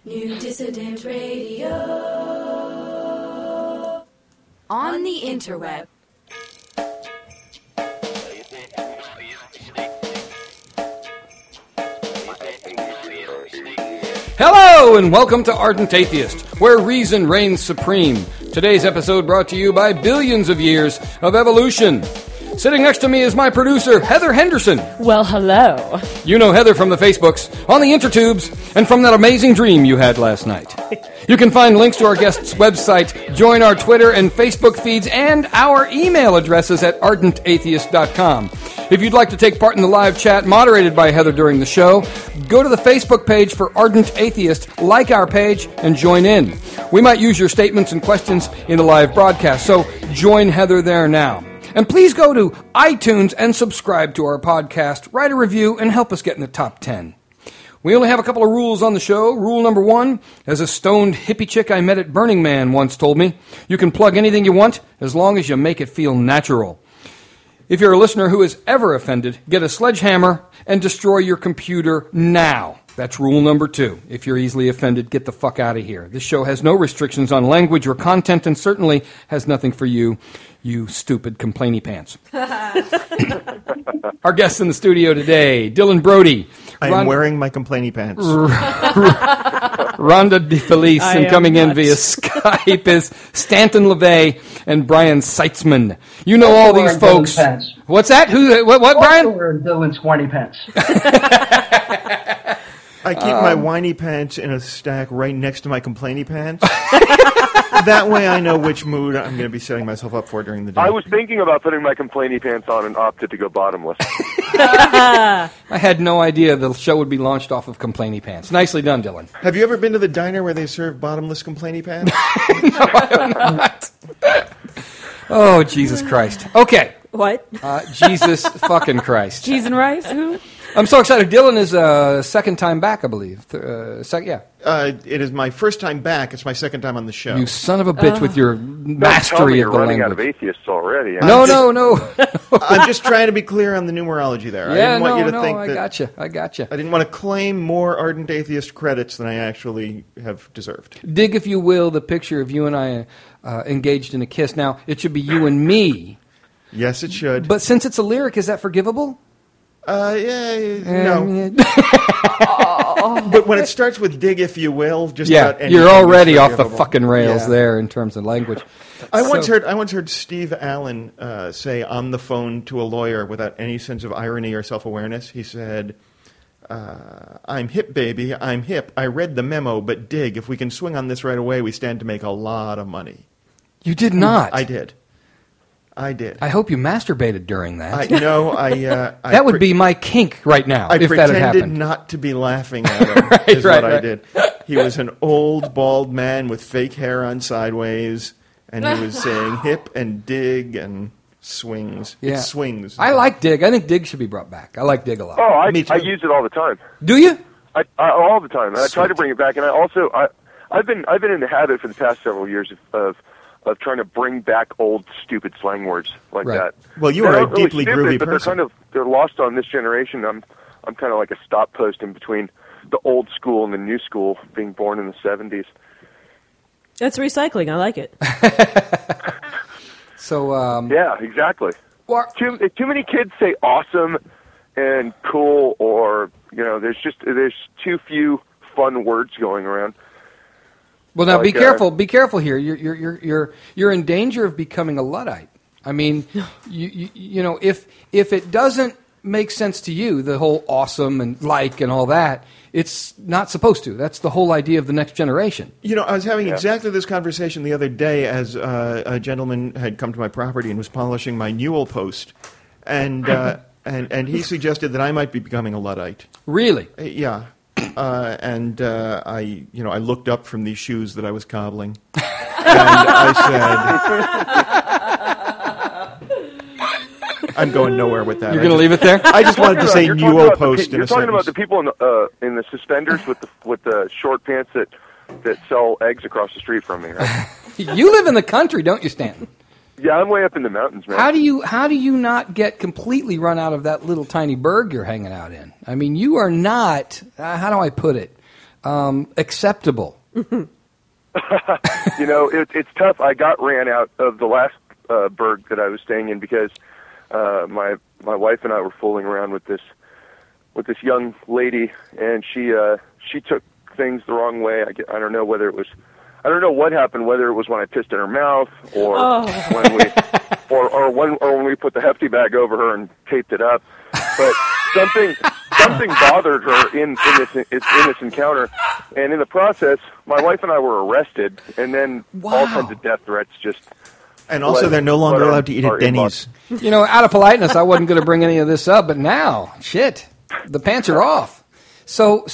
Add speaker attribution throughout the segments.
Speaker 1: New Dissident Radio.
Speaker 2: On the interweb.
Speaker 3: Hello and welcome to Ardent Atheist, where reason reigns supreme. Today's episode brought to you by billions of years of evolution. Sitting next to me is my producer, Heather Henderson.
Speaker 4: Well, hello.
Speaker 3: You know Heather from the Facebooks, on the Intertubes, and from that amazing dream you had last night. You can find links to our guest's website, join our Twitter and Facebook feeds, and our email addresses at ardentatheist.com. If you'd like to take part in the live chat moderated by Heather during the show, go to the Facebook page for Ardent Atheist, like our page, and join in. We might use your statements and questions in the live broadcast, so join Heather there now. And please go to iTunes and subscribe to our podcast, write a review, and help us get in the top 10. We only have a couple of rules on the show. Rule number 1, as a stoned hippie chick I met at Burning Man once told me, you can plug anything you want as long as you make it feel natural. If you're a listener who is ever offended, get a sledgehammer and destroy your computer now. That's rule number 2. If you're easily offended, get the fuck out of here. This show has no restrictions on language or content and certainly has nothing for you, you stupid complainy pants. Our guests in the studio today, Dylan Brody.
Speaker 5: I'm wearing my complainy pants.
Speaker 3: Rhonda DeFelice, and coming in via Skype is Stanton LeVay and Brian Seitzman. You know all these folks. What's that? What Brian?
Speaker 6: Also wearing Dylan's whiny pants.
Speaker 5: I keep my whiny pants in a stack right next to my complainy pants. That way I know which mood I'm going to be setting myself up for during the day.
Speaker 7: I was thinking about putting my complainy pants on and opted to go bottomless.
Speaker 3: I had no idea the show would be launched off of complainy pants. Nicely done, Dylan.
Speaker 5: Have you ever been to the diner where they serve bottomless complainy pants?
Speaker 3: No, I have not. Oh, Jesus Christ. Okay.
Speaker 4: What?
Speaker 3: Jesus fucking Christ.
Speaker 4: Cheese and rice? Who?
Speaker 3: I'm so excited. Dylan is second time back, I believe. Yeah.
Speaker 5: It is my first time back. It's my second time on the show.
Speaker 3: You son of a bitch with your mastery of the
Speaker 7: running
Speaker 3: language.
Speaker 7: out of atheists already.
Speaker 3: No.
Speaker 5: I'm just trying to be clear on the numerology there. I didn't want you to think that
Speaker 3: I gotcha.
Speaker 5: I didn't want to claim more Ardent Atheist credits than I actually have deserved.
Speaker 3: Dig, if you will, the picture of you and I engaged in a kiss. Now, it should be you and me.
Speaker 5: Yes, it should.
Speaker 3: But since it's a lyric, is that forgivable?
Speaker 5: No. But when it starts with dig, if you will, just about anything
Speaker 3: you're already
Speaker 5: is
Speaker 3: off the
Speaker 5: forgivable.
Speaker 3: fucking rails there in terms of language.
Speaker 5: I once heard Steve Allen say on the phone to a lawyer without any sense of irony or self-awareness. He said, "I'm hip, baby. I'm hip. I read the memo, but dig. If we can swing on this right away, we stand to make a lot of money."
Speaker 3: You did not.
Speaker 5: I did. I
Speaker 3: hope you masturbated during that.
Speaker 5: That
Speaker 3: would be my kink right now,
Speaker 5: I
Speaker 3: if that had
Speaker 5: pretended
Speaker 3: happened.
Speaker 5: not to be laughing at him, is what I did. He was an old, bald man with fake hair on sideways, and he was saying hip and dig and swings.
Speaker 3: Yeah.
Speaker 5: It swings.
Speaker 3: I like dig. I think dig should be brought back. I like dig a lot.
Speaker 7: Oh, I
Speaker 5: Me too.
Speaker 7: use it all the time.
Speaker 3: Do you?
Speaker 7: I all the time. And I try to bring it back, and I've been in the habit for the past several years of trying to bring back old stupid slang words like that.
Speaker 5: Well, you
Speaker 7: They're
Speaker 5: are a
Speaker 7: not really
Speaker 5: deeply
Speaker 7: stupid,
Speaker 5: groovy
Speaker 7: but
Speaker 5: person.
Speaker 7: they're lost on this generation. I'm kind of like a stop post in between the old school and the new school, being born in the 70s.
Speaker 4: That's recycling. I like it.
Speaker 3: So
Speaker 7: Yeah, exactly. Too many kids say awesome and cool, or there's too few fun words going around.
Speaker 3: Well, now be careful. Be careful here. You're in danger of becoming a Luddite. I mean, you know, if it doesn't make sense to you, the whole awesome and like and all that, it's not supposed to. That's the whole idea of the next generation.
Speaker 5: You know, I was having exactly this conversation the other day as a gentleman had come to my property and was polishing my Newell post, and and he suggested that I might be becoming a Luddite.
Speaker 3: Really?
Speaker 5: Yeah. And I looked up from these shoes that I was cobbling, and I said, "I'm going nowhere with that."
Speaker 3: You're going to leave it there?
Speaker 5: I just wanted to say Newell post in a
Speaker 7: You're talking about
Speaker 5: sentence.
Speaker 7: the people in the suspenders with the short pants that sell eggs across the street from me, right?
Speaker 3: You live in the country, don't you, Stanton?
Speaker 7: Yeah, I'm way up in the mountains, man.
Speaker 3: How do you not get completely run out of that little tiny burg you're hanging out in? I mean, you are not. How do I put it? acceptable?
Speaker 7: It's tough. I got ran out of the last burg that I was staying in because my wife and I were fooling around with this young lady, and she took things the wrong way. I don't know whether it was, I don't know what happened, whether it was when I pissed in her mouth or when we when we put the Hefty bag over her and taped it up, but something bothered her in this encounter, and in the process, my wife and I were arrested, and then all kinds of death threats just.
Speaker 5: And also, they're no longer allowed to eat at Denny's.
Speaker 3: Out of politeness, I wasn't going to bring any of this up, but now, shit, the pants are off. So,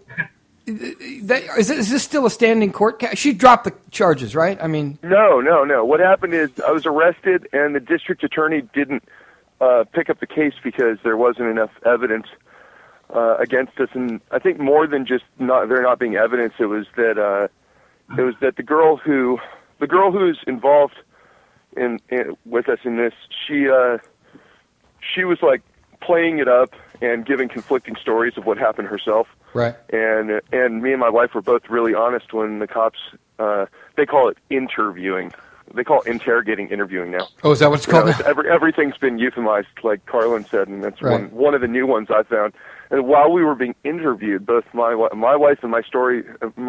Speaker 3: is this still a standing court case? She dropped the charges, right? I mean,
Speaker 7: no. What happened is I was arrested, and the district attorney didn't pick up the case because there wasn't enough evidence against us, and I think more than just there not being evidence, it was that the girl who's involved with us in this, she was like playing it up and giving conflicting stories of what happened herself.
Speaker 3: Right.
Speaker 7: And me and my wife were both really honest when the cops, they call it interviewing. They call it interrogating interviewing now.
Speaker 3: Oh, is that what it's called now?
Speaker 7: Everything's been euphemized, like Carlin said, and that's
Speaker 3: right.
Speaker 7: one of the new ones I found. And while we were being interviewed, both my wife and our stories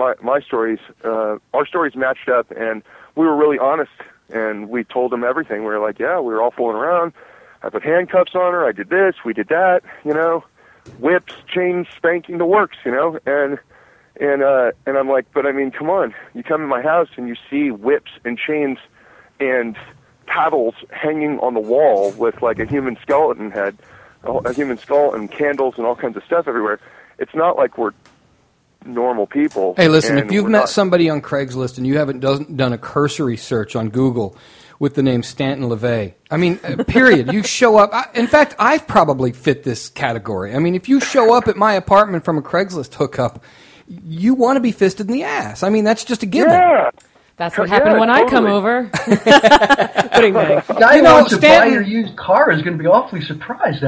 Speaker 7: matched up, and we were really honest. And we told them everything. We were like, yeah, we were all fooling around. I put handcuffs on her. I did this. We did that. Whips, chains, spanking, the works. And I'm like, but I mean, come on. You come to my house and you see whips and chains and paddles hanging on the wall with like a human skeleton head, a human skull, and candles and all kinds of stuff everywhere. It's not like we're normal people.
Speaker 3: Hey, listen, if you've met somebody on Craigslist and you haven't done a cursory search on Google with the name Stanton LaVey, I mean, period, you show up. In fact, I've probably fit this category. I mean, if you show up at my apartment from a Craigslist hookup, you want to be fisted in the ass. I mean, that's just a given.
Speaker 7: Yeah.
Speaker 4: That's what happened when I come over. Putting my,
Speaker 6: the guy who wants to buy your used car is going to be awfully surprised.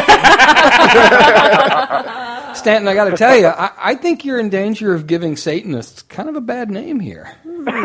Speaker 3: Stanton, I got to tell you, I think you're in danger of giving Satanists kind of a bad name here.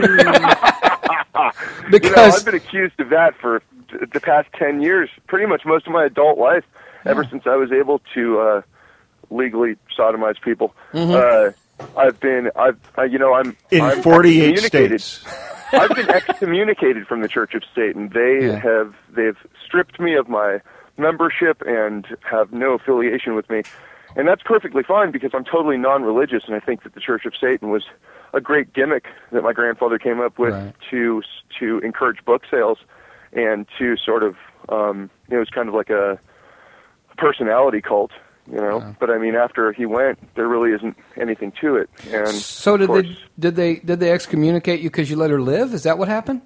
Speaker 3: Because
Speaker 7: I've been accused of that for the past 10 years, pretty much most of my adult life, ever since I was able to legally sodomize people.
Speaker 3: Mm-hmm.
Speaker 7: I'm
Speaker 5: in 48 states.
Speaker 7: I've been excommunicated from the Church of Satan. They've stripped me of my membership and have no affiliation with me. And that's perfectly fine because I'm totally non-religious, and I think that the Church of Satan was a great gimmick that my grandfather came up with to encourage book sales and to sort of, it was kind of like a personality cult, But I mean, after he went, there really isn't anything to it. And
Speaker 3: so did they excommunicate you because you let her live? Is that what happened?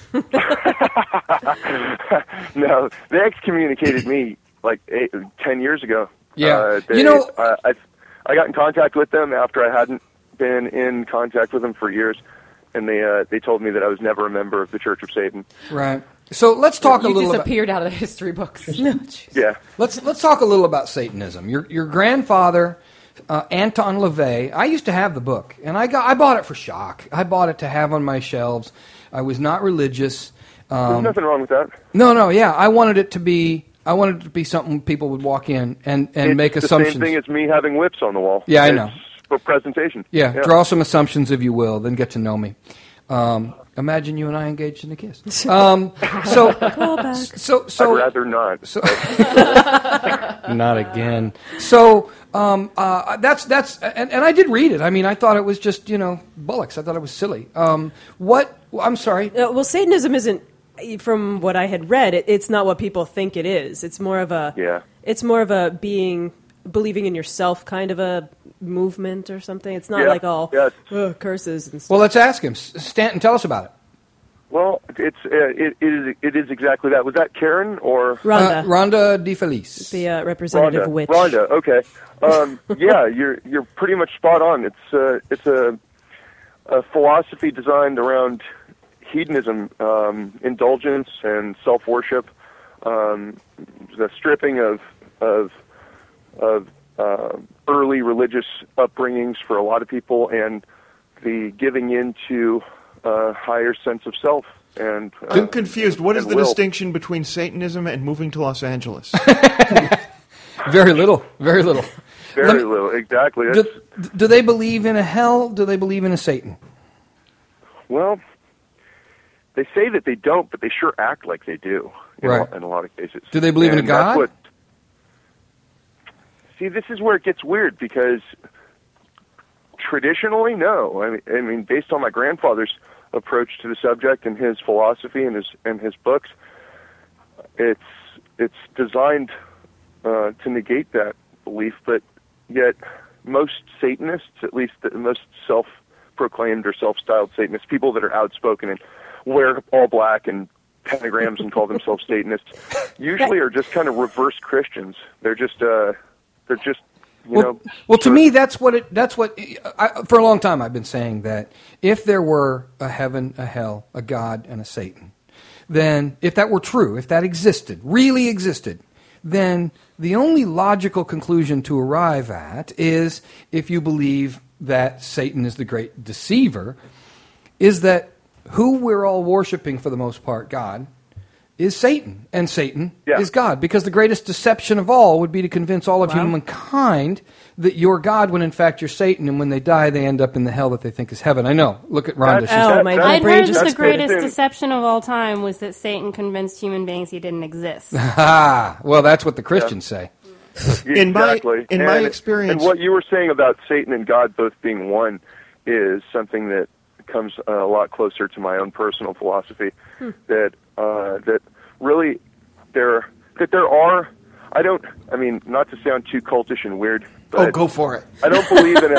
Speaker 7: No, they excommunicated me like 10 years ago.
Speaker 3: Yeah,
Speaker 7: I got in contact with them after I hadn't been in contact with them for years, and they told me that I was never a member of the Church of Satan.
Speaker 3: Right. So let's talk a little.
Speaker 4: You disappeared out of the history books.
Speaker 7: Yeah.
Speaker 3: Let's talk a little about Satanism. Your grandfather, Anton LaVey. I used to have the book, and I bought it for shock. I bought it to have on my shelves. I was not religious.
Speaker 7: There's nothing wrong with that.
Speaker 3: No. Yeah, I wanted it to be something people would walk in and make assumptions.
Speaker 7: It's the same thing as me having whips on the wall.
Speaker 3: Yeah, I know.
Speaker 7: For presentation.
Speaker 3: Yeah, draw some assumptions if you will, then get to know me. Imagine you and I engaged in a kiss.
Speaker 4: Call back.
Speaker 3: So
Speaker 7: I'd rather not.
Speaker 3: So not again. So that's and I did read it. I mean, I thought it was just bullocks. I thought it was silly. What? I'm sorry.
Speaker 4: Well, Satanism isn't. From what I had read, it's not what people think it is. It's more of a.
Speaker 7: Yeah.
Speaker 4: It's more of a believing in yourself kind of a movement or something. It's not like all curses and stuff.
Speaker 3: Well, let's ask him. Stanton, tell us about it.
Speaker 7: Well, it is exactly that. Was that Karen or
Speaker 4: Rhonda?
Speaker 3: Rhonda DeFelice,
Speaker 4: the representative witch.
Speaker 7: Rhonda. Okay. Yeah, you're pretty much spot on. It's a philosophy designed around hedonism, indulgence, and self-worship. The stripping of early religious upbringings for a lot of people, and the giving into a higher sense of self. And
Speaker 5: I'm confused. What is the
Speaker 7: will.
Speaker 5: distinction between Satanism and moving to Los Angeles?
Speaker 3: Very little. Very little.
Speaker 7: Very little, exactly.
Speaker 3: Do they believe in a hell? Do they believe in a Satan?
Speaker 7: Well, they say that they don't, but they sure act like they do in a lot of cases.
Speaker 3: Do they believe in a God?
Speaker 7: See, this is where it gets weird, because traditionally, no. I mean, based on my grandfather's approach to the subject and his philosophy and his books, it's designed to negate that belief, but yet most Satanists, at least the most self-proclaimed or self-styled Satanists, people that are outspoken and wear all black and pentagrams and call themselves Satanists, usually are just kind of reverse Christians. They're just
Speaker 3: Well, to me, that's what for a long time I've been saying that if there were a heaven, a hell, a God, and a Satan, then if that were true, if that existed, really existed, then the only logical conclusion to arrive at is, if you believe that Satan is the great deceiver, is that who we're all worshiping for the most part, God, is Satan, and Satan is God, because the greatest deception of all would be to convince all of humankind that you're God when in fact you're Satan, and when they die they end up in the hell that they think is heaven. I know. Look at Rhonda.
Speaker 2: I'd heard that the greatest deception of all time was that Satan convinced human beings he didn't exist.
Speaker 3: Well, that's what the Christians say.
Speaker 7: Exactly.
Speaker 5: In my experience,
Speaker 7: and what you were saying about Satan and God both being one is something that comes a lot closer to my own personal philosophy. That really there are. I mean, not to sound too cultish and weird, but
Speaker 5: go for it.
Speaker 7: I don't believe in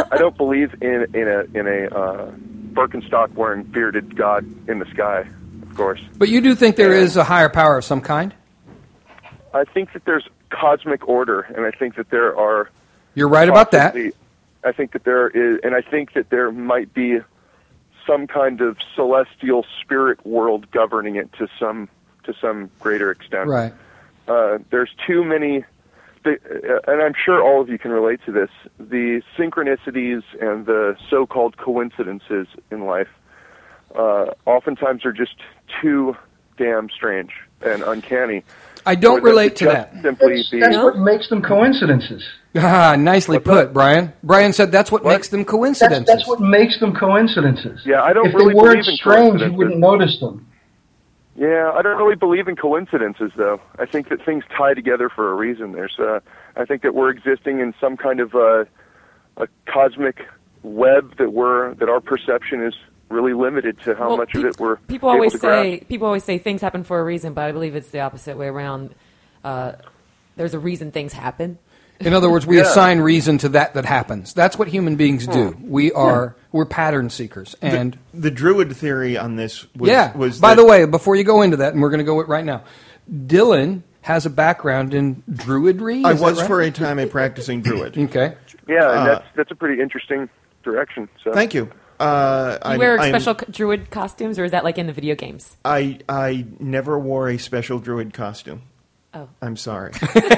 Speaker 7: a Birkenstock wearing bearded God in the sky, of course.
Speaker 3: But you do think there is a higher power of some kind?
Speaker 7: I think that there's cosmic order, and I think that there are.
Speaker 3: You're right about that.
Speaker 7: I think that there is, and I think that there might be some kind of celestial spirit world governing it to some greater extent.
Speaker 3: Right.
Speaker 7: There's too many, and I'm sure all of you can relate to this, the synchronicities and the so-called coincidences in life oftentimes are just too damn strange and uncanny.
Speaker 3: I don't relate to that.
Speaker 6: That's what makes them coincidences.
Speaker 3: Nicely put, Brian. Brian said that's what makes them coincidences.
Speaker 6: That's what makes them coincidences.
Speaker 7: Yeah, I don't
Speaker 6: if
Speaker 7: really
Speaker 6: they weren't
Speaker 7: believe in
Speaker 6: strange, you wouldn't notice them.
Speaker 7: Yeah, I don't really believe in coincidences, though. I think that things tie together for a reason. I think that we're existing in some kind of a cosmic web that our perception is really limited to how much of it we're
Speaker 8: people always say things happen for a reason, but I believe it's the opposite way around. There's a reason things happen.
Speaker 3: In other words, we assign reason to that happens. That's what human beings do. We're pattern seekers. And
Speaker 5: the Druid theory on this was
Speaker 3: by the way, before you go into that, and we're going to go right now, Dylan has a background in Druidry.
Speaker 5: I was for a time a practicing Druid.
Speaker 3: Okay.
Speaker 7: Yeah, and that's a pretty interesting direction. So.
Speaker 5: Thank you.
Speaker 8: You wear special Druid costumes, or is that like in the video games?
Speaker 5: I never wore a special Druid costume.
Speaker 8: Oh,
Speaker 5: I'm sorry.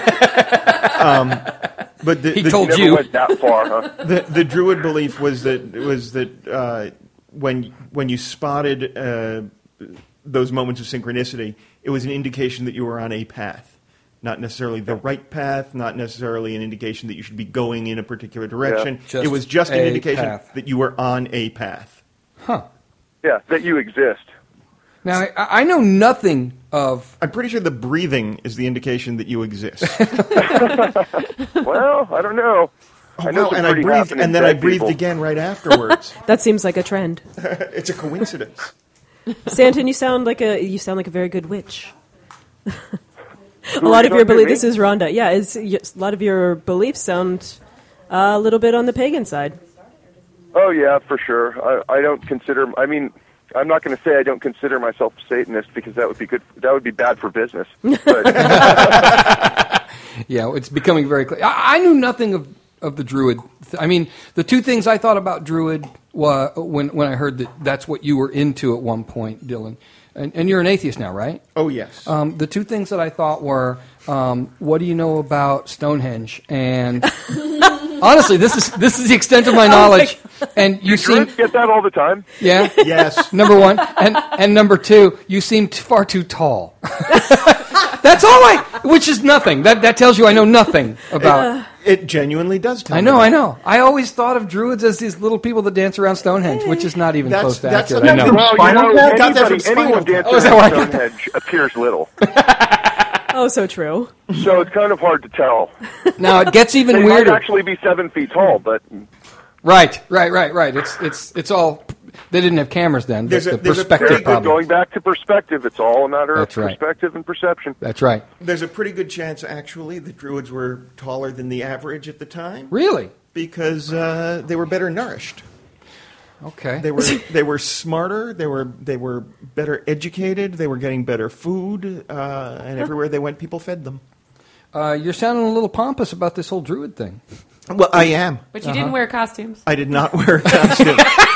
Speaker 5: But
Speaker 3: he told you
Speaker 7: went that far, huh?
Speaker 5: The Druid belief was that when you spotted those moments of synchronicity, it was an indication that you were on a path. Not necessarily the right path, not necessarily an indication that you should be going in a particular direction.
Speaker 3: Yeah,
Speaker 5: it was just an indication
Speaker 3: path.
Speaker 5: that you were on a path.
Speaker 3: Huh.
Speaker 7: Yeah, that you exist.
Speaker 3: Now, I know nothing of...
Speaker 5: I'm pretty sure the breathing is the indication that you exist.
Speaker 7: Well, I don't know. I know
Speaker 5: and I breathed, and then I breathed again right afterwards.
Speaker 4: That seems like a trend.
Speaker 5: It's a coincidence.
Speaker 4: Stanton, you sound like a very good witch. A lot of your beliefs. This is Rhonda. Yeah, a lot of your beliefs sound a little bit on the pagan side.
Speaker 7: Oh yeah, for sure. I don't consider. I mean, I'm not going to say I don't consider myself a Satanist because that would be good. That would be bad for business. But.
Speaker 3: Yeah, it's becoming very clear. I knew nothing of the Druid. I mean, the two things I thought about Druid when I heard that's what you were into at one point, Dylan. and you're an atheist now, right?
Speaker 5: Oh, yes.
Speaker 3: The two things that I thought were, what do you know about Stonehenge? And honestly, this is the extent of my knowledge. And you seem
Speaker 7: get that all the time.
Speaker 3: Yeah.
Speaker 5: Yes.
Speaker 3: Number one, and number two, you seem far too tall. That's all which is nothing. That tells you I know nothing about.
Speaker 5: It genuinely does tell
Speaker 3: I
Speaker 5: me
Speaker 3: know,
Speaker 5: that.
Speaker 3: I know. I always thought of druids as these little people that dance around Stonehenge, which is not even close to accurate. I know.
Speaker 7: Well,
Speaker 6: Spinal Tap?
Speaker 5: Got that from Spinal
Speaker 7: anyone
Speaker 5: Tap.
Speaker 7: dancing
Speaker 3: is that where I
Speaker 7: around
Speaker 3: got that?
Speaker 7: Stonehenge appears little.
Speaker 4: Oh, so true.
Speaker 7: So it's kind of hard to tell.
Speaker 3: Now it gets even
Speaker 7: They
Speaker 3: weirder.
Speaker 7: might actually be 7 feet tall, but
Speaker 3: Right. It's all. They didn't have cameras then.
Speaker 5: There's
Speaker 3: That's
Speaker 5: a
Speaker 3: the
Speaker 5: pretty
Speaker 3: perspective
Speaker 5: good-
Speaker 3: problem.
Speaker 7: going back to perspective, it's all a matter
Speaker 3: That's
Speaker 7: of
Speaker 3: right.
Speaker 7: perspective and perception.
Speaker 3: That's right.
Speaker 5: There's a pretty good chance, actually, that Druids were taller than the average at the time
Speaker 3: Really?
Speaker 5: because they were better nourished.
Speaker 3: Okay.
Speaker 5: They were smarter. They were better educated. They were getting better food, and everywhere they went, people fed them.
Speaker 3: You're sounding a little pompous about this whole druid thing.
Speaker 5: Well, I am.
Speaker 8: But you didn't wear costumes.
Speaker 5: I did not wear a costume.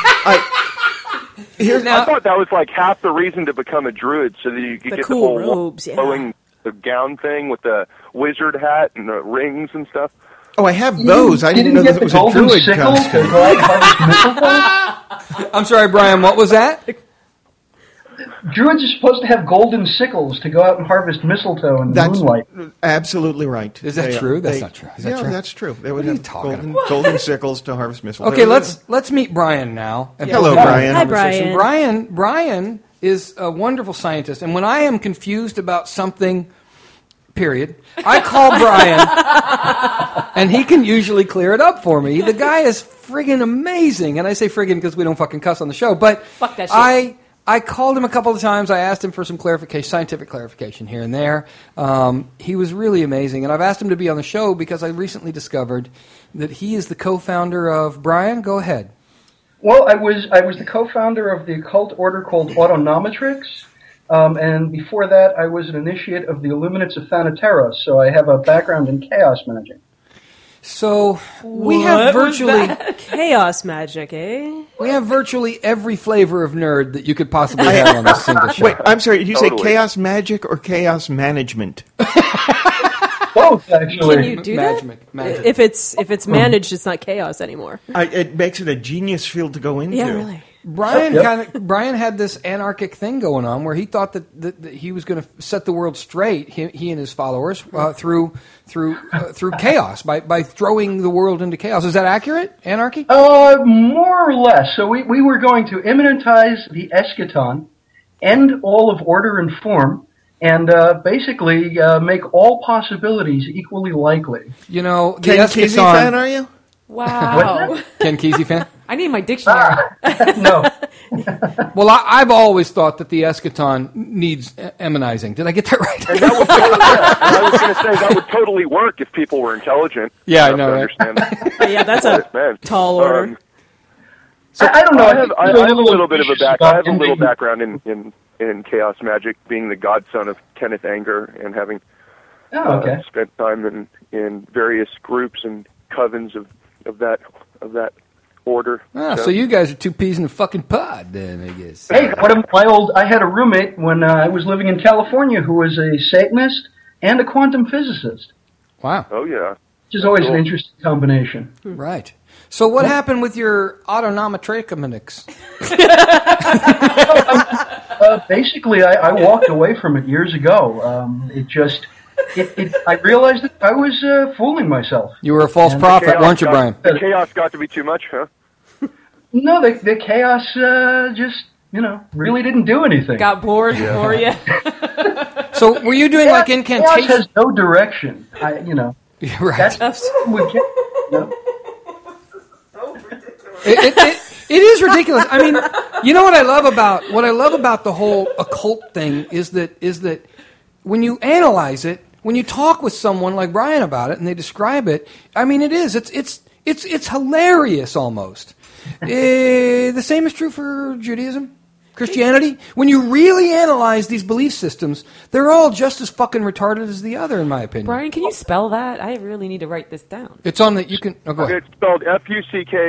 Speaker 7: I thought that was like half the reason to become a druid, so that you could
Speaker 4: The
Speaker 7: get
Speaker 4: cool
Speaker 7: the whole
Speaker 4: robes, yeah.
Speaker 7: flowing the gown thing with the wizard hat and the rings and stuff.
Speaker 5: Oh, I have those. I didn't know
Speaker 6: get
Speaker 5: that
Speaker 6: the
Speaker 5: was a
Speaker 6: golden
Speaker 5: druid
Speaker 6: sickle
Speaker 5: costume.
Speaker 6: to go out and harvest mistletoe?
Speaker 3: I'm sorry, Brian. What was that?
Speaker 6: Druids are supposed to have golden sickles to go out and harvest mistletoe in the
Speaker 5: That's
Speaker 6: moonlight.
Speaker 5: absolutely right.
Speaker 3: Is that true? That's not true. Is that
Speaker 5: yeah,
Speaker 3: true?
Speaker 5: that's true. They would
Speaker 3: What are you
Speaker 5: have
Speaker 3: talking
Speaker 5: golden sickles to harvest mistletoe.
Speaker 3: Okay, let's meet Brian now. And
Speaker 5: Hello,
Speaker 3: put him in
Speaker 5: Brian.
Speaker 3: the
Speaker 4: Hi,
Speaker 3: conversation.
Speaker 4: Brian.
Speaker 3: Brian is a wonderful scientist, and when I am confused about something, period, I call Brian, and he can usually clear it up for me. The guy is friggin' amazing, and I say friggin' because we don't fucking cuss on the show, but
Speaker 8: Fuck that shit.
Speaker 3: I called him a couple of times. I asked him for some clarification, scientific clarification here and there. He was really amazing, and I've asked him to be on the show because I recently discovered that he is the co-founder of Brian. Go ahead.
Speaker 6: Well, I was the co-founder of the occult order called Autonomatrix, and before that, I was an initiate of the Illuminates of Thanateros. So I have a background in chaos magic.
Speaker 3: So we have
Speaker 4: What was
Speaker 3: virtually
Speaker 4: Chaos magic, eh?
Speaker 3: we have virtually every flavor of nerd that you could possibly have on this single show.
Speaker 5: Wait, I'm sorry. Did you say
Speaker 7: Totally.
Speaker 5: chaos magic or chaos management?
Speaker 6: Both, actually.
Speaker 4: Can you do
Speaker 3: Magic.
Speaker 4: that? If it's managed, it's not chaos anymore.
Speaker 5: It makes it a genius field to go into.
Speaker 4: Yeah, really.
Speaker 3: Brian had this anarchic thing going on where he thought that he was going to set the world straight. He and his followers through chaos by throwing the world into chaos. Is that accurate? Anarchy?
Speaker 6: More or less. So we were going to immanentize the eschaton, end all of order and form, and basically make all possibilities equally likely.
Speaker 3: You know, the
Speaker 5: Ken Kesey fan,
Speaker 3: eschaton.
Speaker 5: are you?
Speaker 8: Wow.
Speaker 3: Ken Kesey fan?
Speaker 8: I need my dictionary.
Speaker 6: No.
Speaker 3: Well, I've always thought that the eschaton needs emanizing. Did I get that right?
Speaker 7: And that would I was going to say that would totally work if people were intelligent.
Speaker 3: Yeah, I
Speaker 7: enough
Speaker 3: know,
Speaker 7: to
Speaker 3: right?
Speaker 7: understand.
Speaker 4: Yeah, that's a
Speaker 7: Man.
Speaker 4: tall order.
Speaker 6: I don't know.
Speaker 7: I have a little bit of a
Speaker 6: ambitious
Speaker 7: I
Speaker 6: about
Speaker 7: have a little
Speaker 6: ending-
Speaker 7: background in chaos magic, being the godson of Kenneth Anger and having
Speaker 6: Oh, okay.
Speaker 7: spent time in various groups and covens of that order.
Speaker 3: So you guys are two peas in a fucking pod, then, I guess.
Speaker 6: Hey, I had a roommate when I was living in California who was a Satanist and a quantum physicist,
Speaker 3: Wow.
Speaker 7: Oh yeah.
Speaker 6: which is always
Speaker 7: Cool.
Speaker 6: an interesting combination.
Speaker 3: Right. So what happened with your autonomatrachomanics?
Speaker 6: Basically, I walked away from it years ago. I realized that I was fooling myself.
Speaker 3: You were a false prophet, weren't you, Brian?
Speaker 7: The chaos got to be too much, huh?
Speaker 6: No, the chaos just, really didn't do anything.
Speaker 8: Got bored for you.
Speaker 3: So were you doing like
Speaker 6: Chaos
Speaker 3: incantations?
Speaker 6: has no direction.
Speaker 3: Right.
Speaker 6: We can't,
Speaker 3: It is ridiculous. I mean, you know what I love about the whole occult thing is that when you analyze it, when you talk with someone like Brian about it and they describe it, I mean, it's hilarious almost. The same is true for Judaism, Christianity. When you really analyze these belief systems, they're all just as fucking retarded as the other, in my opinion.
Speaker 8: Brian, can you spell that? I really need to write this down.
Speaker 3: It's on the. You can. Oh, go ahead.
Speaker 7: It's spelled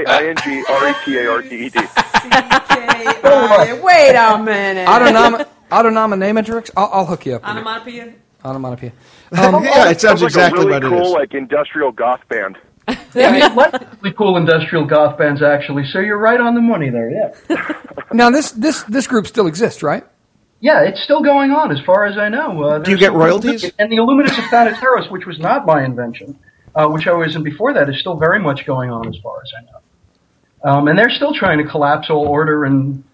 Speaker 7: FUCKINGRETARDED.
Speaker 9: Wait a minute.
Speaker 3: Autonomimatrix? I'll hook you up.
Speaker 8: Onomatopoeia?
Speaker 3: Onomatopoeia.
Speaker 5: Yeah, it sounds
Speaker 7: like
Speaker 5: exactly
Speaker 7: a really
Speaker 5: what it is.
Speaker 7: cool, like industrial goth band.
Speaker 6: Yeah, lots of really cool industrial goth bands, actually. So you're right on the money there. Yeah.
Speaker 3: Now this group still exists, right?
Speaker 6: Yeah, it's still going on, as far as I know.
Speaker 5: Do you get royalties?
Speaker 6: And the Illuminus of Thanateros, which was not my invention, which I was in before that, is still very much going on, as far as I know. And they're still trying to collapse all order and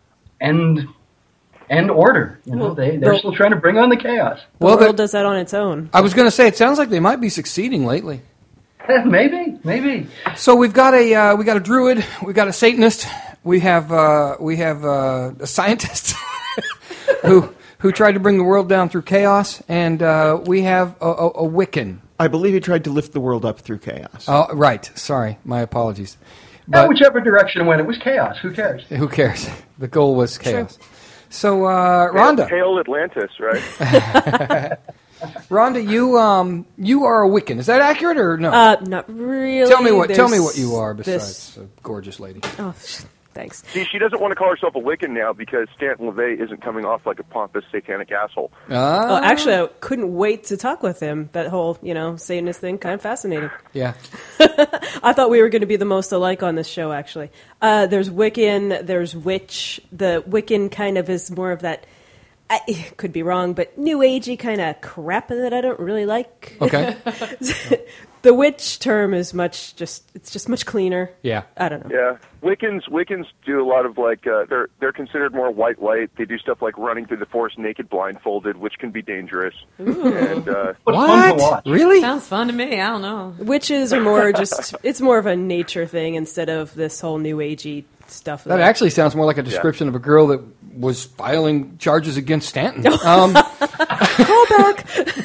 Speaker 6: order. You know, they're still trying to bring on the chaos.
Speaker 4: The world does that on its own.
Speaker 3: I was going to say, it sounds like they might be succeeding lately.
Speaker 6: Maybe.
Speaker 3: So we've got a druid, we've got a Satanist, we have a scientist who tried to bring the world down through chaos, and we have a Wiccan.
Speaker 5: I believe he tried to lift the world up through chaos.
Speaker 3: Oh, right. Sorry, my apologies.
Speaker 6: But whichever direction it went, it was chaos. Who cares?
Speaker 3: Who cares? The goal was chaos. Sure. So, Rhonda.
Speaker 7: Hail Atlantis, right?
Speaker 3: Rhonda, you are a Wiccan. Is that accurate or no?
Speaker 4: Not really.
Speaker 3: Tell me what you are besides a gorgeous lady.
Speaker 4: Oh, thanks.
Speaker 7: See, she doesn't want to call herself a Wiccan now because Stanton LaVey isn't coming off like a pompous satanic asshole.
Speaker 4: Well, actually, I couldn't wait to talk with him. That whole, Satanist thing, kind of fascinating.
Speaker 3: Yeah.
Speaker 4: I thought we were going to be the most alike on this show, actually. There's Wiccan, there's Witch. The Wiccan kind of is more of that, I could be wrong, but new agey kind of crap that I don't really like.
Speaker 3: Okay.
Speaker 4: The witch term is much cleaner.
Speaker 3: Yeah.
Speaker 4: I don't know.
Speaker 7: Yeah. Wiccans do a lot of they're considered more white light. They do stuff like running through the forest naked blindfolded, which can be dangerous.
Speaker 8: Ooh.
Speaker 7: And
Speaker 3: what? Really?
Speaker 8: Sounds fun to me. I don't know.
Speaker 4: Witches are more it's more of a nature thing instead of this whole new agey stuff.
Speaker 3: That actually sounds more like a description of a girl that was filing charges against Stanton. Call
Speaker 4: back.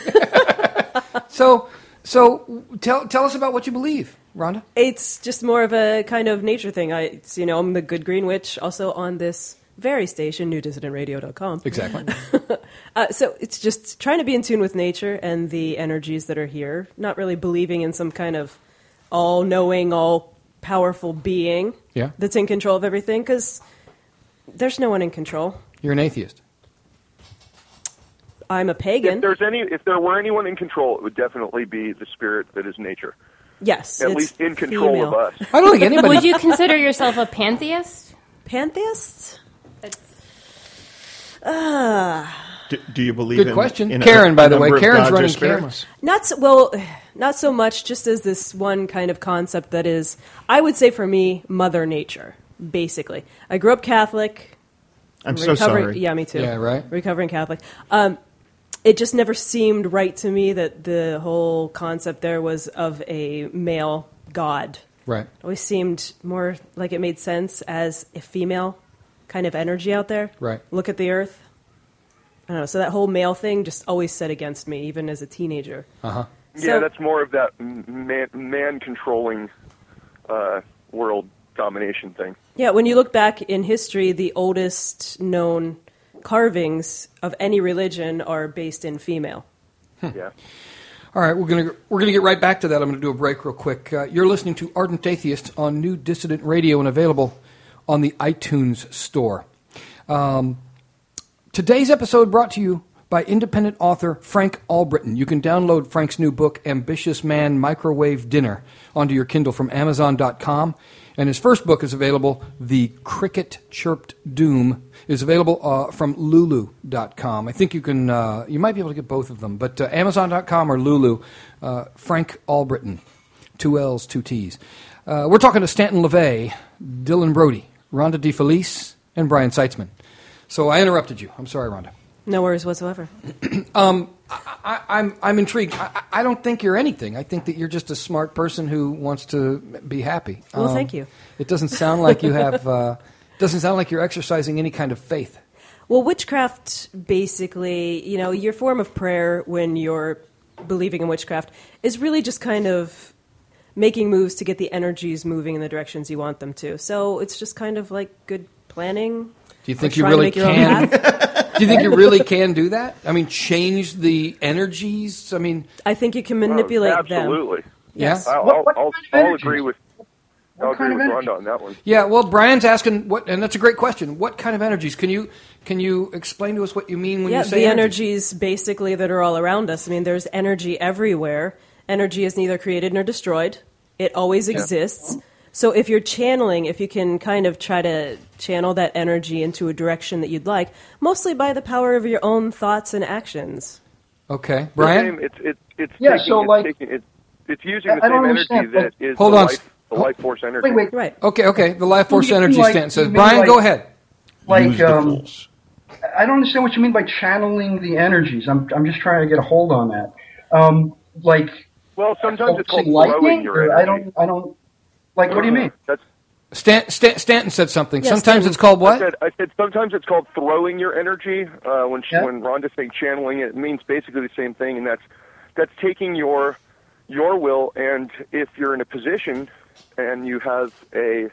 Speaker 3: So tell us about what you believe, Rhonda.
Speaker 4: It's just more of a kind of nature thing. I'm the Good Green Witch, also on this very station, newdissidentradio.com.
Speaker 3: Exactly.
Speaker 4: So it's just trying to be in tune with nature and the energies that are here, not really believing in some kind of all-knowing, all-powerful being that's in control of everything, because there's no one in control.
Speaker 3: You're an atheist.
Speaker 4: I'm a pagan.
Speaker 7: If there were anyone in control, it would definitely be the spirit that is nature.
Speaker 4: Yes,
Speaker 7: at least in control
Speaker 4: female.
Speaker 7: of us.
Speaker 3: I don't think anybody.
Speaker 2: Would you consider yourself a pantheist?
Speaker 4: Pantheist?
Speaker 5: Do you believe?
Speaker 3: Good question, Karen. By the way, Karen's running cameras.
Speaker 4: Not so much. Just as this one kind of concept that is, I would say for me, Mother Nature. Basically, I grew up Catholic.
Speaker 5: I'm so sorry.
Speaker 4: Yeah, me too.
Speaker 3: Yeah, right.
Speaker 4: Recovering Catholic. It just never seemed right to me that the whole concept there was of a male god.
Speaker 3: Right.
Speaker 4: It always seemed more like it made sense as a female kind of energy out there.
Speaker 3: Right.
Speaker 4: Look at the earth. I don't know. So that whole male thing just always set against me, even as a teenager.
Speaker 3: Uh-huh.
Speaker 7: Yeah, that's more of that man controlling world domination thing.
Speaker 4: Yeah, when you look back in history, the oldest known carvings of any religion are based in female.
Speaker 7: Yeah.
Speaker 3: All right, we're gonna get right back to that. I'm going to do a break real quick. You're listening to Ardent Atheist on New Dissident Radio and available on the iTunes Store. Today's episode brought to you by independent author Frank Albritton. You can download Frank's new book, Ambitious Man Microwave Dinner, onto your Kindle from Amazon.com. And his first book is available, The Cricket Chirped Doom, is available from Lulu.com. I think you might be able to get both of them, but Amazon.com or Lulu, Frank Albritton, 2 L's, 2 T's. We're talking to Stanton LaVey, Dylan Brody, Rhonda DeFelice, and Brian Seitzman. So I interrupted you. I'm sorry, Rhonda.
Speaker 4: No worries whatsoever.
Speaker 3: I'm intrigued. I don't think you're anything. I think that you're just a smart person who wants to be happy.
Speaker 4: Well, thank you.
Speaker 3: It doesn't sound like you have. Doesn't sound like you're exercising any kind of faith.
Speaker 4: Well, witchcraft, basically, your form of prayer when you're believing in witchcraft is really just kind of making moves to get the energies moving in the directions you want them to. So it's just kind of like good planning.
Speaker 3: Do you think you really can? Do you think you really can do that? I mean, change the energies? I mean,
Speaker 4: I think you can manipulate them.
Speaker 7: Absolutely.
Speaker 3: Yes.
Speaker 7: I'll agree with. I'll
Speaker 6: What kind
Speaker 7: agree
Speaker 6: of
Speaker 7: with
Speaker 6: energy?
Speaker 7: Rhonda on that one.
Speaker 3: Yeah, well, Brian's asking what, and that's a great question. What kind of energies? Can you explain to us what you mean when you say
Speaker 4: the
Speaker 3: energy?
Speaker 4: energies basically that are all around us. I mean, there's energy everywhere. Energy is neither created nor destroyed. It always exists. So if you're channeling, if you can kind of try to channel that energy into a direction that you'd like, mostly by the power of your own thoughts and actions.
Speaker 3: Okay, Brian.
Speaker 7: It's using the same energy that is
Speaker 3: Hold on.
Speaker 7: the life force energy.
Speaker 6: Wait.
Speaker 4: Right.
Speaker 3: Okay. The life force
Speaker 6: You mean
Speaker 3: energy
Speaker 6: like-
Speaker 3: stance
Speaker 6: you
Speaker 3: says.
Speaker 6: mean
Speaker 3: Brian,
Speaker 6: like-
Speaker 3: go ahead.
Speaker 6: Like,
Speaker 5: Use the force.
Speaker 6: I don't understand what you mean by channeling the energies. I'm just trying to get a hold on that.
Speaker 7: Well, sometimes it's called
Speaker 6: lightning.
Speaker 7: throwing your
Speaker 6: Or
Speaker 7: energy.
Speaker 6: I don't. Like, what do you mean?
Speaker 7: That's
Speaker 3: Stanton said something.
Speaker 4: Yes,
Speaker 3: Sometimes
Speaker 4: Stanton.
Speaker 3: it's called what?
Speaker 7: I said sometimes it's called throwing your energy. When Rhonda's saying channeling, it means basically the same thing, and that's taking your will, and if you're in a position and you have a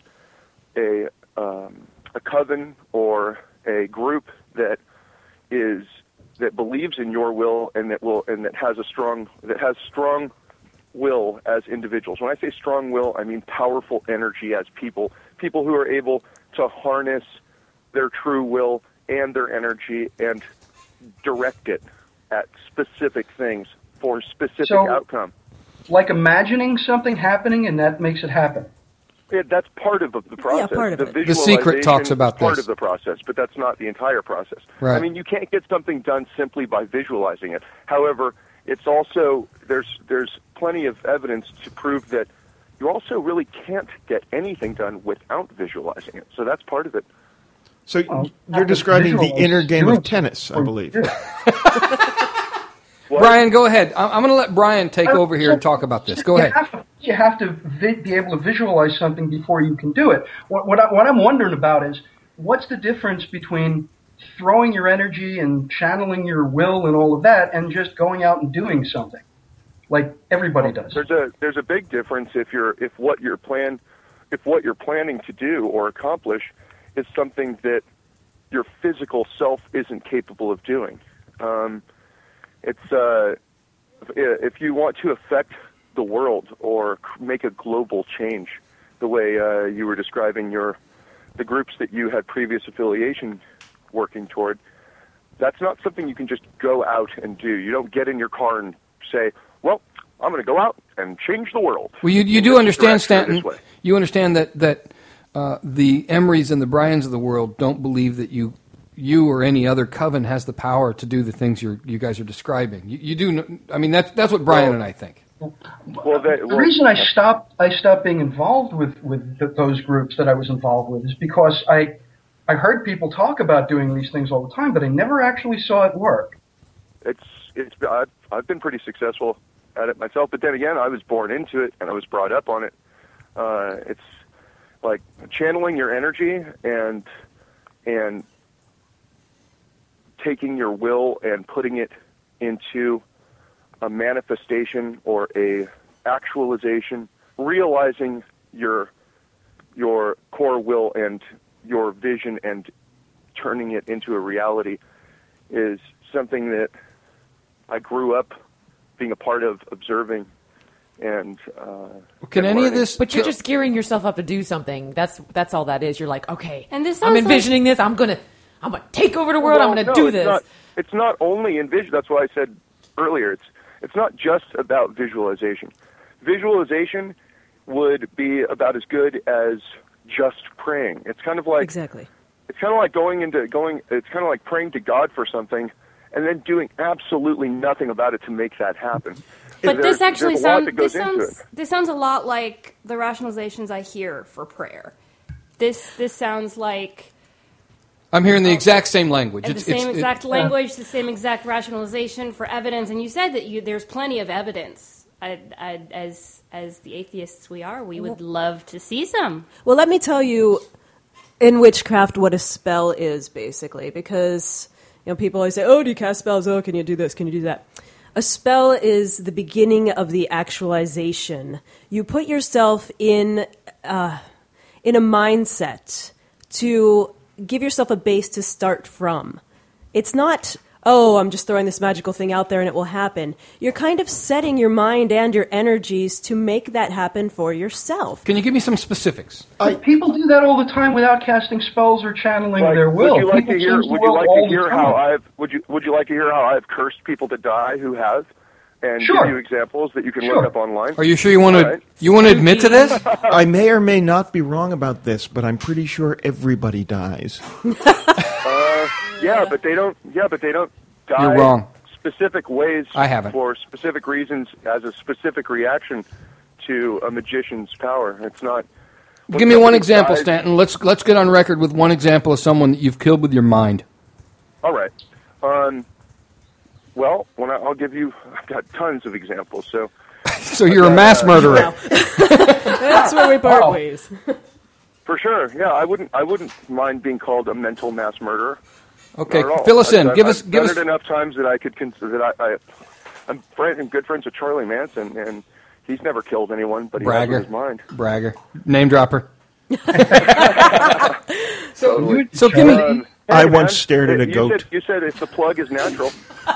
Speaker 7: coven or a group that believes in your will and that has strong will as individuals. When I say strong will, I mean powerful energy as people who are able to harness their true will and their energy and direct it at specific things for a specific outcome.
Speaker 6: Like imagining something happening and that makes it happen.
Speaker 7: Yeah, that's part of the process.
Speaker 4: Yeah, part of it.
Speaker 3: The Secret talks about
Speaker 7: is part
Speaker 3: this.
Speaker 7: of the process, but that's not the entire process.
Speaker 3: Right.
Speaker 7: I mean, you can't get something done simply by visualizing it. However, it's also there's plenty of evidence to prove that you also really can't get anything done without visualizing it. So that's part of it.
Speaker 5: So you're describing the inner game of tennis, I believe.
Speaker 3: Brian, go ahead. I'm going to let Brian take over here and talk about this. Go ahead.
Speaker 6: You have to be able to visualize something before you can do it. What I'm wondering about is, what's the difference between throwing your energy and channeling your will and all of that, and just going out and doing something like everybody does?
Speaker 7: There's a big difference if what you're planning to do or accomplish is something that your physical self isn't capable of doing. If you want to affect the world or make a global change, the way you were describing the groups that you had previous affiliation working toward, that's not something you can just go out and do. You don't get in your car and say, well, I'm going to go out and change the world.
Speaker 3: Well, you do understand, Stanton. You understand that the Emrys and the Bryans of the world don't believe that you or any other coven has the power to do the things you guys are describing. You do. I mean, that's what Brian and I think.
Speaker 6: The reason I stopped being involved with those groups that I was involved with is because I heard people talk about doing these things all the time, but I never actually saw it work.
Speaker 7: I've been pretty successful at it myself, but then again, I was born into it and I was brought up on it. It's like channeling your energy and taking your will and putting it into a manifestation or a actualization, realizing your core will and your vision and turning it into a reality is something that I grew up being a part of, observing, and
Speaker 3: can any of this?
Speaker 8: But you're just gearing yourself up to do something. That's all that is. You're like, okay,
Speaker 2: And this
Speaker 8: I'm
Speaker 2: sounds
Speaker 8: envisioning this. I'm gonna take over the world. I'm gonna do this.
Speaker 7: It's not only envision. That's why I said earlier. It's not just about visualization. Visualization would be about as good as just praying. It's kind of like
Speaker 4: Exactly.
Speaker 7: It's kind of like It's kind of like praying to God for something and then doing absolutely nothing about it to make that happen.
Speaker 2: But this actually
Speaker 7: sounds
Speaker 2: sounds a lot like the rationalizations I hear for prayer. This sounds like
Speaker 3: I'm hearing the exact same language.
Speaker 2: the same exact language, the same exact rationalization for evidence. And you said that there's plenty of evidence. As the atheists we are, we would love to see some.
Speaker 4: Well, let me tell you in witchcraft what a spell is, basically, because people always say, "Oh, do you cast spells? Oh, can you do this? Can you do that?" A spell is the beginning of the actualization. You put yourself in a mindset to give yourself a base to start from. It's not, oh, I'm just throwing this magical thing out there and it will happen. You're kind of setting your mind and your energies to make that happen for yourself.
Speaker 3: Can you give me some specifics?
Speaker 6: People do that all the time without casting spells or channeling
Speaker 7: Like,
Speaker 6: their will.
Speaker 7: Would you like
Speaker 6: People
Speaker 7: to hear?
Speaker 6: change the
Speaker 7: Would you
Speaker 6: world
Speaker 7: like
Speaker 6: all
Speaker 7: to hear
Speaker 6: the
Speaker 7: how
Speaker 6: time.
Speaker 7: I've? Would you like to hear how I've cursed people to die who have? And
Speaker 6: Sure.
Speaker 7: give you examples that you can
Speaker 6: Sure.
Speaker 7: look up online.
Speaker 3: Are you sure you want
Speaker 7: All
Speaker 3: to?
Speaker 7: right.
Speaker 3: You want to admit to this?
Speaker 5: I may or may not be wrong about this, but I'm pretty sure everybody dies.
Speaker 7: Yeah, but they don't. Yeah, but they don't die.
Speaker 3: You're wrong.
Speaker 7: Specific ways.
Speaker 3: I haven't.
Speaker 7: For specific reasons, as a specific reaction to a magician's power. It's not. when
Speaker 3: Give me one
Speaker 7: somebody
Speaker 3: example,
Speaker 7: dies-
Speaker 3: Stanton. Let's get on record with one example of someone that you've killed with your mind.
Speaker 7: All right. Well, I'll give you. I've got tons of examples. So.
Speaker 3: So you're a mass murderer.
Speaker 4: That's where we part ways.
Speaker 7: For sure, yeah, I wouldn't mind being called a mental mass murderer.
Speaker 3: Okay,
Speaker 7: Not at all.
Speaker 3: fill us in.
Speaker 7: I've
Speaker 3: Give us.
Speaker 7: done it enough times that I could consider that I'm good friends with Charlie Manson, and he's never killed anyone, but he has
Speaker 3: Bragger.
Speaker 7: in his mind.
Speaker 3: Bragger. Name dropper.
Speaker 7: Totally.
Speaker 3: So give me.
Speaker 7: Hey,
Speaker 5: I
Speaker 7: man,
Speaker 5: once stared at a goat.
Speaker 7: You said if the plug is natural.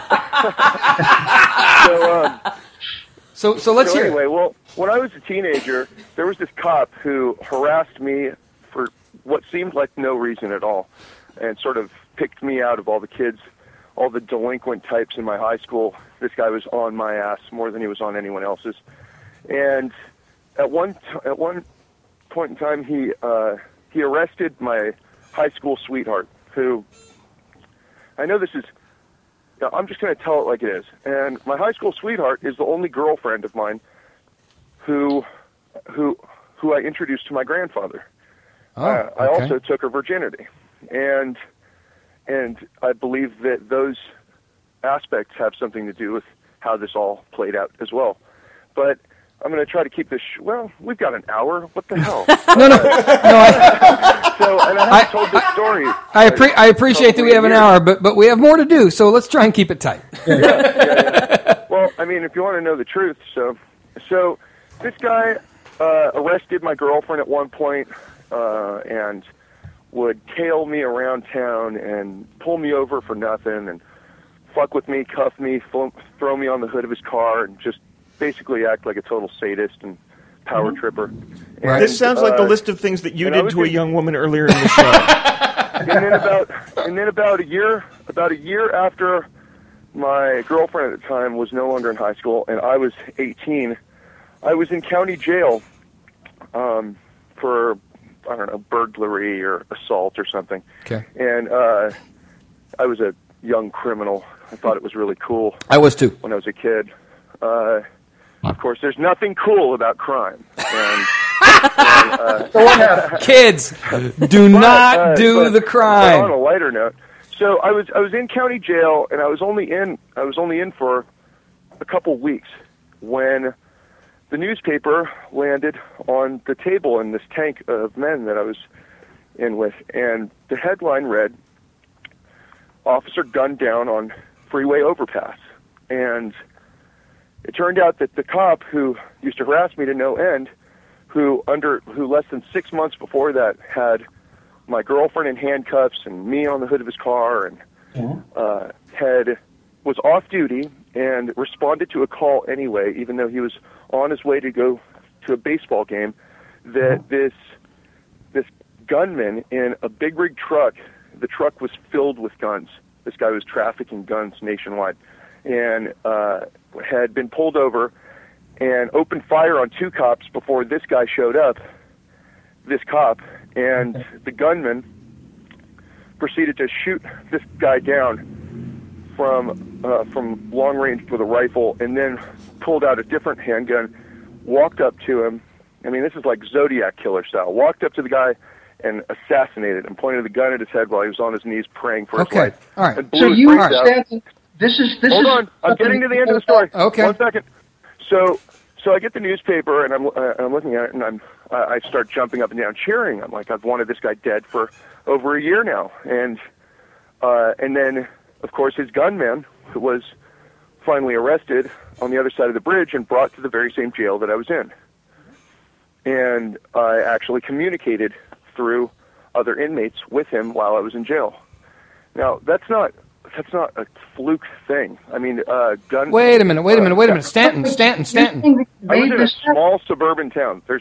Speaker 3: So let's
Speaker 7: So
Speaker 3: hear.
Speaker 7: anyway, well, when I was a teenager, there was this cop who harassed me for what seemed like no reason at all, and sort of picked me out of all the kids, all the delinquent types in my high school. This guy was on my ass more than he was on anyone else's. And at one point in time, he arrested my high school sweetheart, who I know this is. I'm just going to tell it like it is. And my high school sweetheart is the only girlfriend of mine who I introduced to my grandfather. I also took her virginity, and I believe that those aspects have something to do with how this all played out as well. But I'm going to try to keep this. Well, we've got an hour. What the hell?
Speaker 3: No.
Speaker 7: So, and I haven't told this story.
Speaker 3: I appreciate that we have an hour, but we have more to do. So let's try and keep it tight.
Speaker 7: Yeah. Well, I mean, if you want to know the truth, so this guy arrested my girlfriend at one point and would tail me around town and pull me over for nothing and fuck with me, cuff me, throw me on the hood of his car, and just basically act like a total sadist and power tripper.
Speaker 3: Right.
Speaker 5: This sounds like the list of things that you
Speaker 7: and I
Speaker 5: did
Speaker 7: was
Speaker 5: to a
Speaker 7: in-
Speaker 5: young woman earlier in the show.
Speaker 7: and then about a year after my girlfriend at the time was no longer in high school and I was 18, I was in county jail for, I don't know, burglary or assault or something.
Speaker 3: Okay.
Speaker 7: And I was a young criminal. I thought it was really cool
Speaker 3: I was too.
Speaker 7: when I was a kid. Of course, there's nothing cool about crime. And
Speaker 3: Kids, do not do
Speaker 7: but-
Speaker 3: the
Speaker 7: but on
Speaker 3: crime.
Speaker 7: a lighter note, so I was in county jail, and I was only in for a couple weeks when the newspaper landed on the table in this tank of men that I was in with, and the headline read, "Officer gunned down on freeway overpass," and it turned out that the cop who used to harass me to no end, who less than 6 months before that had my girlfriend in handcuffs and me on the hood of his car, and was off duty and responded to a call anyway, even though he was on his way to go to a baseball game, that this gunman in a big rig truck, the truck was filled with guns. This guy was trafficking guns nationwide, and had been pulled over and opened fire on 2 cops before this guy showed up, this cop, and the gunman proceeded to shoot this guy down from long range with a rifle, and then pulled out a different handgun, walked up to him. I mean, this is like Zodiac killer style. Walked up to the guy and assassinated him, pointed the gun at his head while he was on his knees praying for his
Speaker 3: Okay,
Speaker 7: life.
Speaker 3: all right.
Speaker 7: And blew
Speaker 6: So
Speaker 7: his
Speaker 6: you
Speaker 7: brains out.
Speaker 6: Stanton, this is
Speaker 7: Hold on, I'm getting to the end of the story.
Speaker 3: Okay.
Speaker 7: 1 second. So I get the newspaper and I'm looking at it, and I start jumping up and down, cheering. I'm like, I've wanted this guy dead for over a year now, and then of course his gunman was finally arrested on the other side of the bridge and brought to the very same jail that I was in, and I actually communicated through other inmates with him while I was in jail. Now that's not that's not a fluke thing. I mean, gun.
Speaker 3: Wait a minute. Stanton.
Speaker 7: I was in a small suburban town. This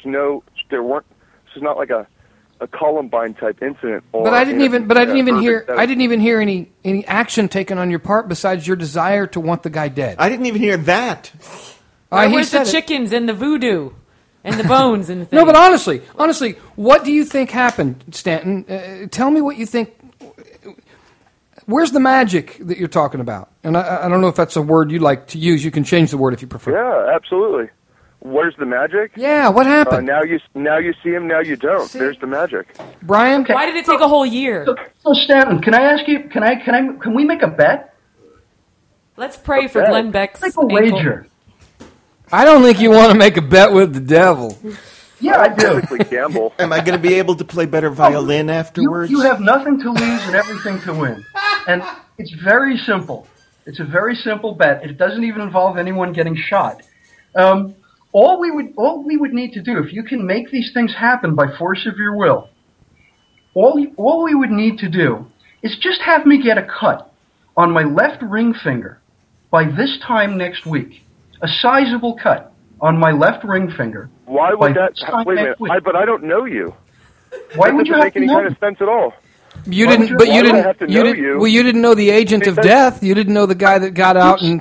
Speaker 7: is not like a Columbine type incident. Or
Speaker 3: But I didn't even hear any action taken on your part besides your desire to want the guy dead.
Speaker 5: I didn't even hear that.
Speaker 8: Where's the chickens and the voodoo and the bones and the thing?
Speaker 3: No, but honestly, what do you think happened, Stanton? Tell me what you think. Where's the magic that you're talking about? And I don't know if that's a word you'd like to use. You can change the word if you prefer.
Speaker 7: Yeah, absolutely. Where's the magic?
Speaker 3: Yeah, what happened?
Speaker 7: Now you see him, now you don't. There's the magic.
Speaker 3: Brian?
Speaker 6: Okay.
Speaker 8: Why did it take a whole year?
Speaker 6: So Stanton, can I ask you? Can we make a bet?
Speaker 8: Let's pray for
Speaker 7: bet.
Speaker 8: Glenn Beck's
Speaker 6: Make a
Speaker 8: ankle.
Speaker 6: wager.
Speaker 3: I don't think you want to make a bet with the devil.
Speaker 6: Yeah, I do.
Speaker 7: Typically gamble.
Speaker 5: Am I going to be able to play better violin afterwards?
Speaker 6: You have nothing to lose and everything to win. And it's very simple. It's a very simple bet. It doesn't even involve anyone getting shot. All we would need to do, if you can make these things happen by force of your will, all we would need to do is just have me get a cut on my left ring finger by this time next week. A sizable cut on my left ring finger.
Speaker 7: Why would that? Wait a minute.
Speaker 6: Week.
Speaker 7: But I don't know you.
Speaker 6: Why
Speaker 7: That
Speaker 6: would you
Speaker 7: doesn't
Speaker 6: have
Speaker 7: make
Speaker 6: to
Speaker 7: any
Speaker 6: know?
Speaker 7: kind of sense at all.
Speaker 3: You
Speaker 6: Why
Speaker 3: didn't,
Speaker 6: would
Speaker 3: but
Speaker 6: you-
Speaker 3: you
Speaker 6: why would I
Speaker 3: didn't.
Speaker 7: have to
Speaker 3: You
Speaker 7: know
Speaker 3: didn't.
Speaker 7: you?
Speaker 3: Well, you didn't know the agent of
Speaker 7: Because-
Speaker 3: death. You didn't know the guy that got out and.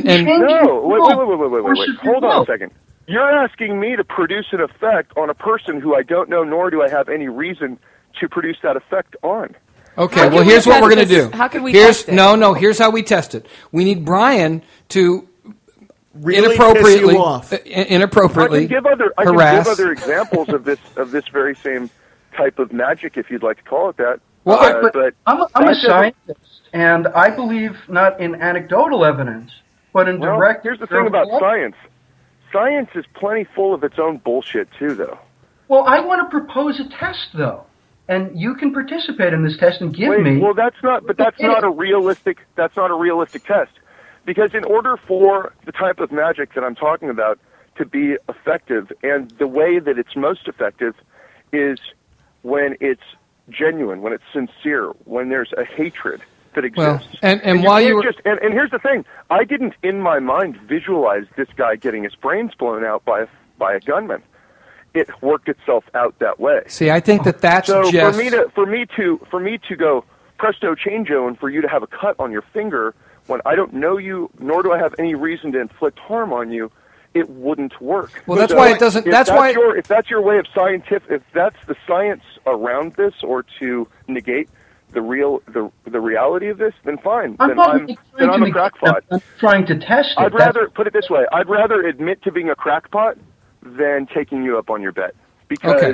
Speaker 7: No, wait.
Speaker 6: Force of your
Speaker 7: Hold on
Speaker 6: will.
Speaker 7: a second. You're asking me to produce an effect on a person who I don't know, nor do I have any reason to produce that effect on.
Speaker 3: Okay,
Speaker 8: How
Speaker 3: well,
Speaker 8: can we
Speaker 3: here's what
Speaker 8: test
Speaker 3: we're going to
Speaker 8: this?
Speaker 3: do.
Speaker 8: How can we
Speaker 3: Here's
Speaker 8: test it?
Speaker 3: No. Here's how we test it. We need Brian to
Speaker 5: Really
Speaker 3: inappropriately,
Speaker 5: piss you off.
Speaker 3: inappropriately
Speaker 7: I can
Speaker 3: harass.
Speaker 7: give other examples of this very same type of magic, if you'd like to call it that.
Speaker 3: Well,
Speaker 6: But I'm a
Speaker 7: that doesn't-
Speaker 6: scientist, and I believe not in anecdotal evidence, but in
Speaker 7: Well,
Speaker 6: direct.
Speaker 7: here's the thing about
Speaker 6: empirical
Speaker 7: science. Science is plenty full of its own bullshit too, though.
Speaker 6: Well, I want to propose a test, though, and you can participate in this test and give me.
Speaker 7: Well, that's not a realistic test, because in order for the type of magic that I'm talking about to be effective, and the way that it's most effective is when it's genuine, when it's sincere, when there's a hatred that exists.
Speaker 3: Well, and while you were
Speaker 7: and here's the thing, I didn't in my mind visualize this guy getting his brains blown out by a gunman. It worked itself out that way.
Speaker 3: see, I think that's
Speaker 7: So
Speaker 3: just
Speaker 7: for me to go presto changeo and for you to have a cut on your finger when I don't know you, nor do I have any reason to inflict harm on you, it wouldn't work.
Speaker 3: Well, that's why it doesn't.
Speaker 7: If that's your way of scientific, if that's the science around this, or to negate the reality of this, then fine.
Speaker 6: I'm
Speaker 7: Then
Speaker 6: not
Speaker 7: I'm a crackpot.
Speaker 6: I'm trying to test it.
Speaker 7: I'd rather put it this way: I'd rather admit to being a crackpot than taking you up on your bet, because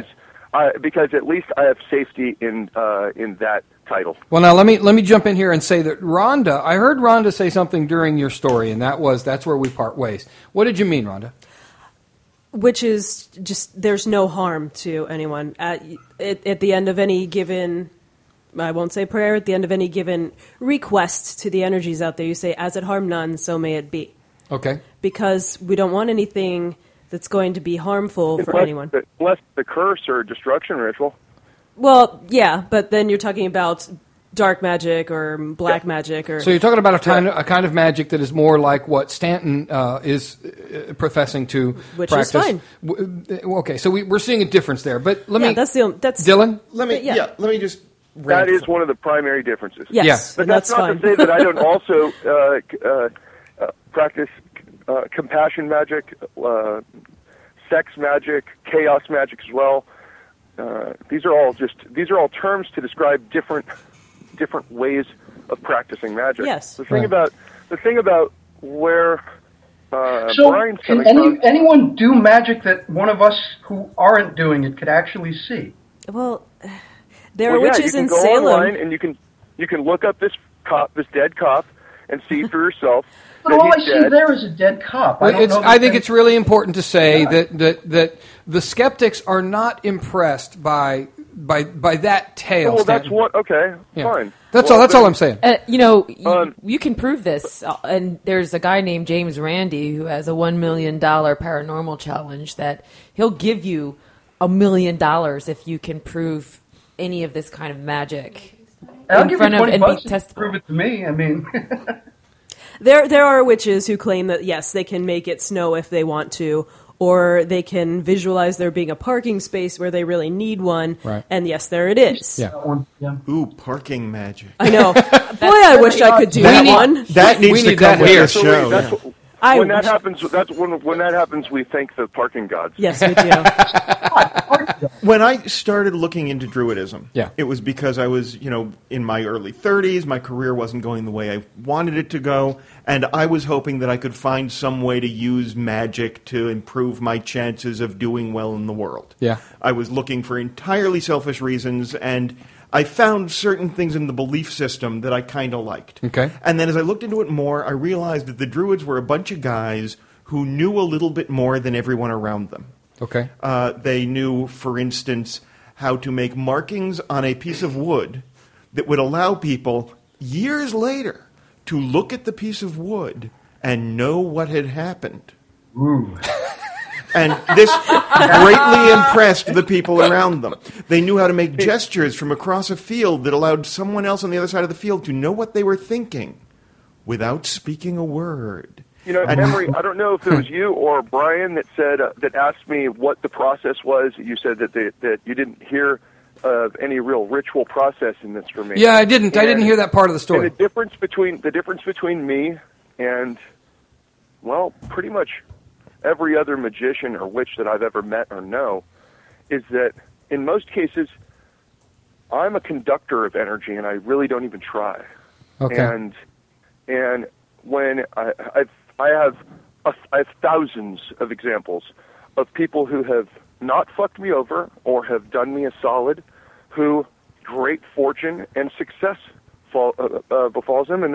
Speaker 7: at least I have safety in that title.
Speaker 3: Well, now let me jump in here and say that Rhonda. I heard Rhonda say something during your story, and that's where we part ways. What did you mean, Rhonda?
Speaker 4: Which is just there's no harm to anyone at the end of any given. I won't say prayer. At the end of any given request to the energies out there, you say, "As it harm none, so may it be."
Speaker 3: Okay.
Speaker 4: Because we don't want anything that's going to be harmful for anyone.
Speaker 7: Unless the curse or destruction ritual.
Speaker 4: Well, yeah, but then you're talking about dark magic or black magic, or
Speaker 3: So you're talking about a kind of magic that is more like what Stanton is professing to
Speaker 4: Which is
Speaker 3: practice.
Speaker 4: fine.
Speaker 3: Okay, so we're seeing a difference there. But let me.
Speaker 4: that's
Speaker 3: Dylan.
Speaker 5: Let me let me just.
Speaker 7: That is one of the primary differences.
Speaker 4: Yes,
Speaker 3: Yeah.
Speaker 7: But
Speaker 4: and
Speaker 7: that's not
Speaker 4: fine.
Speaker 7: to say that I don't also practice compassion magic, sex magic, chaos magic as well. These are all terms to describe different ways of practicing magic.
Speaker 4: Yes.
Speaker 7: The thing about where
Speaker 6: So,
Speaker 7: Brian's
Speaker 6: can
Speaker 7: coming from.
Speaker 6: anyone do magic that one of us who aren't doing it could actually see?
Speaker 4: Well, there are
Speaker 7: Well, yeah,
Speaker 4: witches
Speaker 7: you can
Speaker 4: in
Speaker 7: go
Speaker 4: Salem.
Speaker 7: online and you can look up this dead cop, and see for yourself.
Speaker 6: But
Speaker 7: that
Speaker 6: all I
Speaker 7: he's
Speaker 6: see
Speaker 7: dead.
Speaker 6: there is a dead cop.
Speaker 3: Well, I think
Speaker 6: that-
Speaker 3: it's really important to say that the skeptics are not impressed by that tale.
Speaker 7: Well, that's
Speaker 3: Stanton.
Speaker 7: what. Okay,
Speaker 3: Yeah.
Speaker 7: fine.
Speaker 3: That's
Speaker 7: Well,
Speaker 3: all. That's all I'm saying.
Speaker 8: You can prove this. And there's a guy named James Randi who has a $1 million paranormal challenge that he'll give you $1 million if you can prove any of this kind of magic.
Speaker 6: I'll
Speaker 8: in
Speaker 6: give
Speaker 8: front
Speaker 6: you
Speaker 8: of and
Speaker 6: $20
Speaker 8: be
Speaker 6: to
Speaker 8: testable.
Speaker 6: prove it to me. I mean,
Speaker 4: There are witches who claim that, yes, they can make it snow if they want to, or they can visualize there being a parking space where they really need one,
Speaker 3: Right.
Speaker 4: and yes, there it is.
Speaker 3: Yeah.
Speaker 6: that one, yeah.
Speaker 5: Ooh, parking magic.
Speaker 4: I know. Boy, I wish I could do that one.
Speaker 5: That needs
Speaker 3: We
Speaker 5: to
Speaker 3: need
Speaker 5: come
Speaker 3: that
Speaker 5: with
Speaker 3: here.
Speaker 5: the show.
Speaker 7: That's
Speaker 5: yeah.
Speaker 7: when that happens. That's when that happens. We thank the parking gods.
Speaker 4: Yes, we do.
Speaker 5: When I started looking into Druidism,
Speaker 3: Yeah.
Speaker 5: it was because I was, in my early 30s. My career wasn't going the way I wanted it to go, and I was hoping that I could find some way to use magic to improve my chances of doing well in the world.
Speaker 3: Yeah.
Speaker 5: I was looking for entirely selfish reasons, and I found certain things in the belief system that I kind of liked.
Speaker 3: Okay.
Speaker 5: And then as I looked into it more, I realized that the Druids were a bunch of guys who knew a little bit more than everyone around them.
Speaker 3: Okay.
Speaker 5: They knew, for instance, how to make markings on a piece of wood that would allow people, years later, to look at the piece of wood and know what had happened.
Speaker 6: Ooh.
Speaker 5: And this greatly impressed the people around them. They knew how to make gestures from across a field that allowed someone else on the other side of the field to know what they were thinking without speaking a word.
Speaker 7: Emery, I don't know if it was you or Brian that said that asked me what the process was. You said that you didn't hear of any real ritual process in this for me.
Speaker 3: Yeah, I didn't. I didn't hear that part of the
Speaker 7: And
Speaker 3: story.
Speaker 7: the difference between me and, well, pretty much every other magician or witch that I've ever met or know is that in most cases I'm a conductor of energy and I really don't even try.
Speaker 3: Okay.
Speaker 7: And when I have thousands of examples of people who have not fucked me over or have done me a solid, who great fortune and success befalls them, and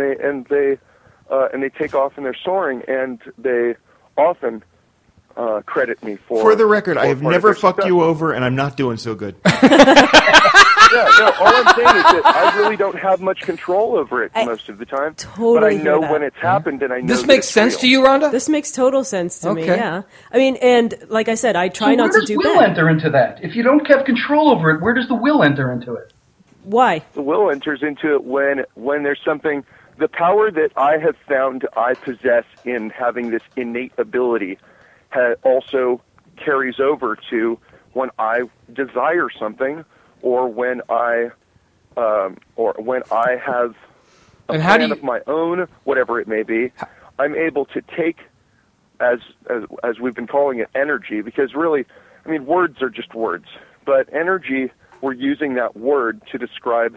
Speaker 7: they take off and they're soaring, and they often credit me for.
Speaker 5: For the record, I have
Speaker 7: part of
Speaker 5: never
Speaker 7: their
Speaker 5: fucked
Speaker 7: success.
Speaker 5: you over, and I'm not doing so good.
Speaker 7: Yeah, no, all I'm saying is that I really don't have much control over it most of the time.
Speaker 4: totally
Speaker 7: but I
Speaker 4: hear
Speaker 7: know
Speaker 4: that.
Speaker 7: when it's happened, and I know
Speaker 3: This
Speaker 7: that
Speaker 3: makes
Speaker 7: it's
Speaker 3: sense
Speaker 7: real.
Speaker 3: to you, Rhonda?
Speaker 4: This makes total sense to me,
Speaker 3: Okay.
Speaker 4: yeah. I mean, and like I said, I try
Speaker 6: So
Speaker 4: not
Speaker 6: where
Speaker 4: to
Speaker 6: does
Speaker 4: do
Speaker 6: will
Speaker 4: bad.
Speaker 6: enter into that? If you don't have control over it, where does the will enter into it?
Speaker 4: Why?
Speaker 7: The will enters into it when there's something. The power that I have found I possess in having this innate ability also carries over to when I desire something, or when I have a
Speaker 3: And how do
Speaker 7: plan
Speaker 3: you-
Speaker 7: of my own, whatever it may be. I'm able to take, as we've been calling it, energy, because really, I mean, words are just words, but energy, we're using that word to describe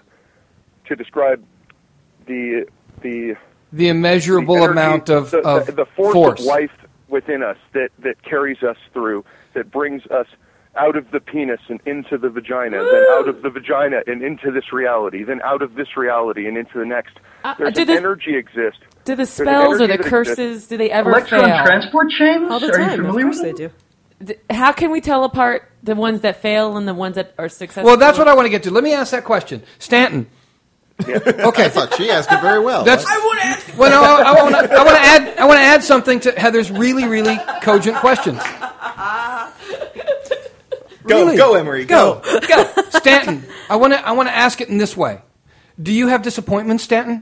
Speaker 7: the
Speaker 3: immeasurable
Speaker 7: energy,
Speaker 3: amount of
Speaker 7: the force
Speaker 3: force.
Speaker 7: of life within us that carries us through, that brings us out of the penis and into the vagina, then out of the vagina and into this reality, then out of this reality and into the next. There's
Speaker 8: do
Speaker 7: an
Speaker 8: the-
Speaker 7: energy exist.
Speaker 8: Do the
Speaker 7: an
Speaker 8: spells or
Speaker 7: energy
Speaker 8: the
Speaker 7: that
Speaker 8: curses,
Speaker 7: exists.
Speaker 8: do they ever
Speaker 6: Electron
Speaker 8: fail?
Speaker 6: transport chains?
Speaker 4: All the
Speaker 6: Are you
Speaker 4: time, of
Speaker 6: familiar
Speaker 4: course
Speaker 6: with
Speaker 4: they
Speaker 6: them?
Speaker 4: do.
Speaker 8: How can we tell apart the ones that fail and the ones that are successful?
Speaker 3: Well, that's what I want to get to. Let me ask that question. Stanton. Okay.
Speaker 9: I thought she asked it very well.
Speaker 3: That's, I want to ask. Well, no, I want to add something to Heather's really, really cogent questions. Really?
Speaker 9: Go, Emery, go.
Speaker 3: Stanton, I want to ask it in this way. Do you have disappointments, Stanton?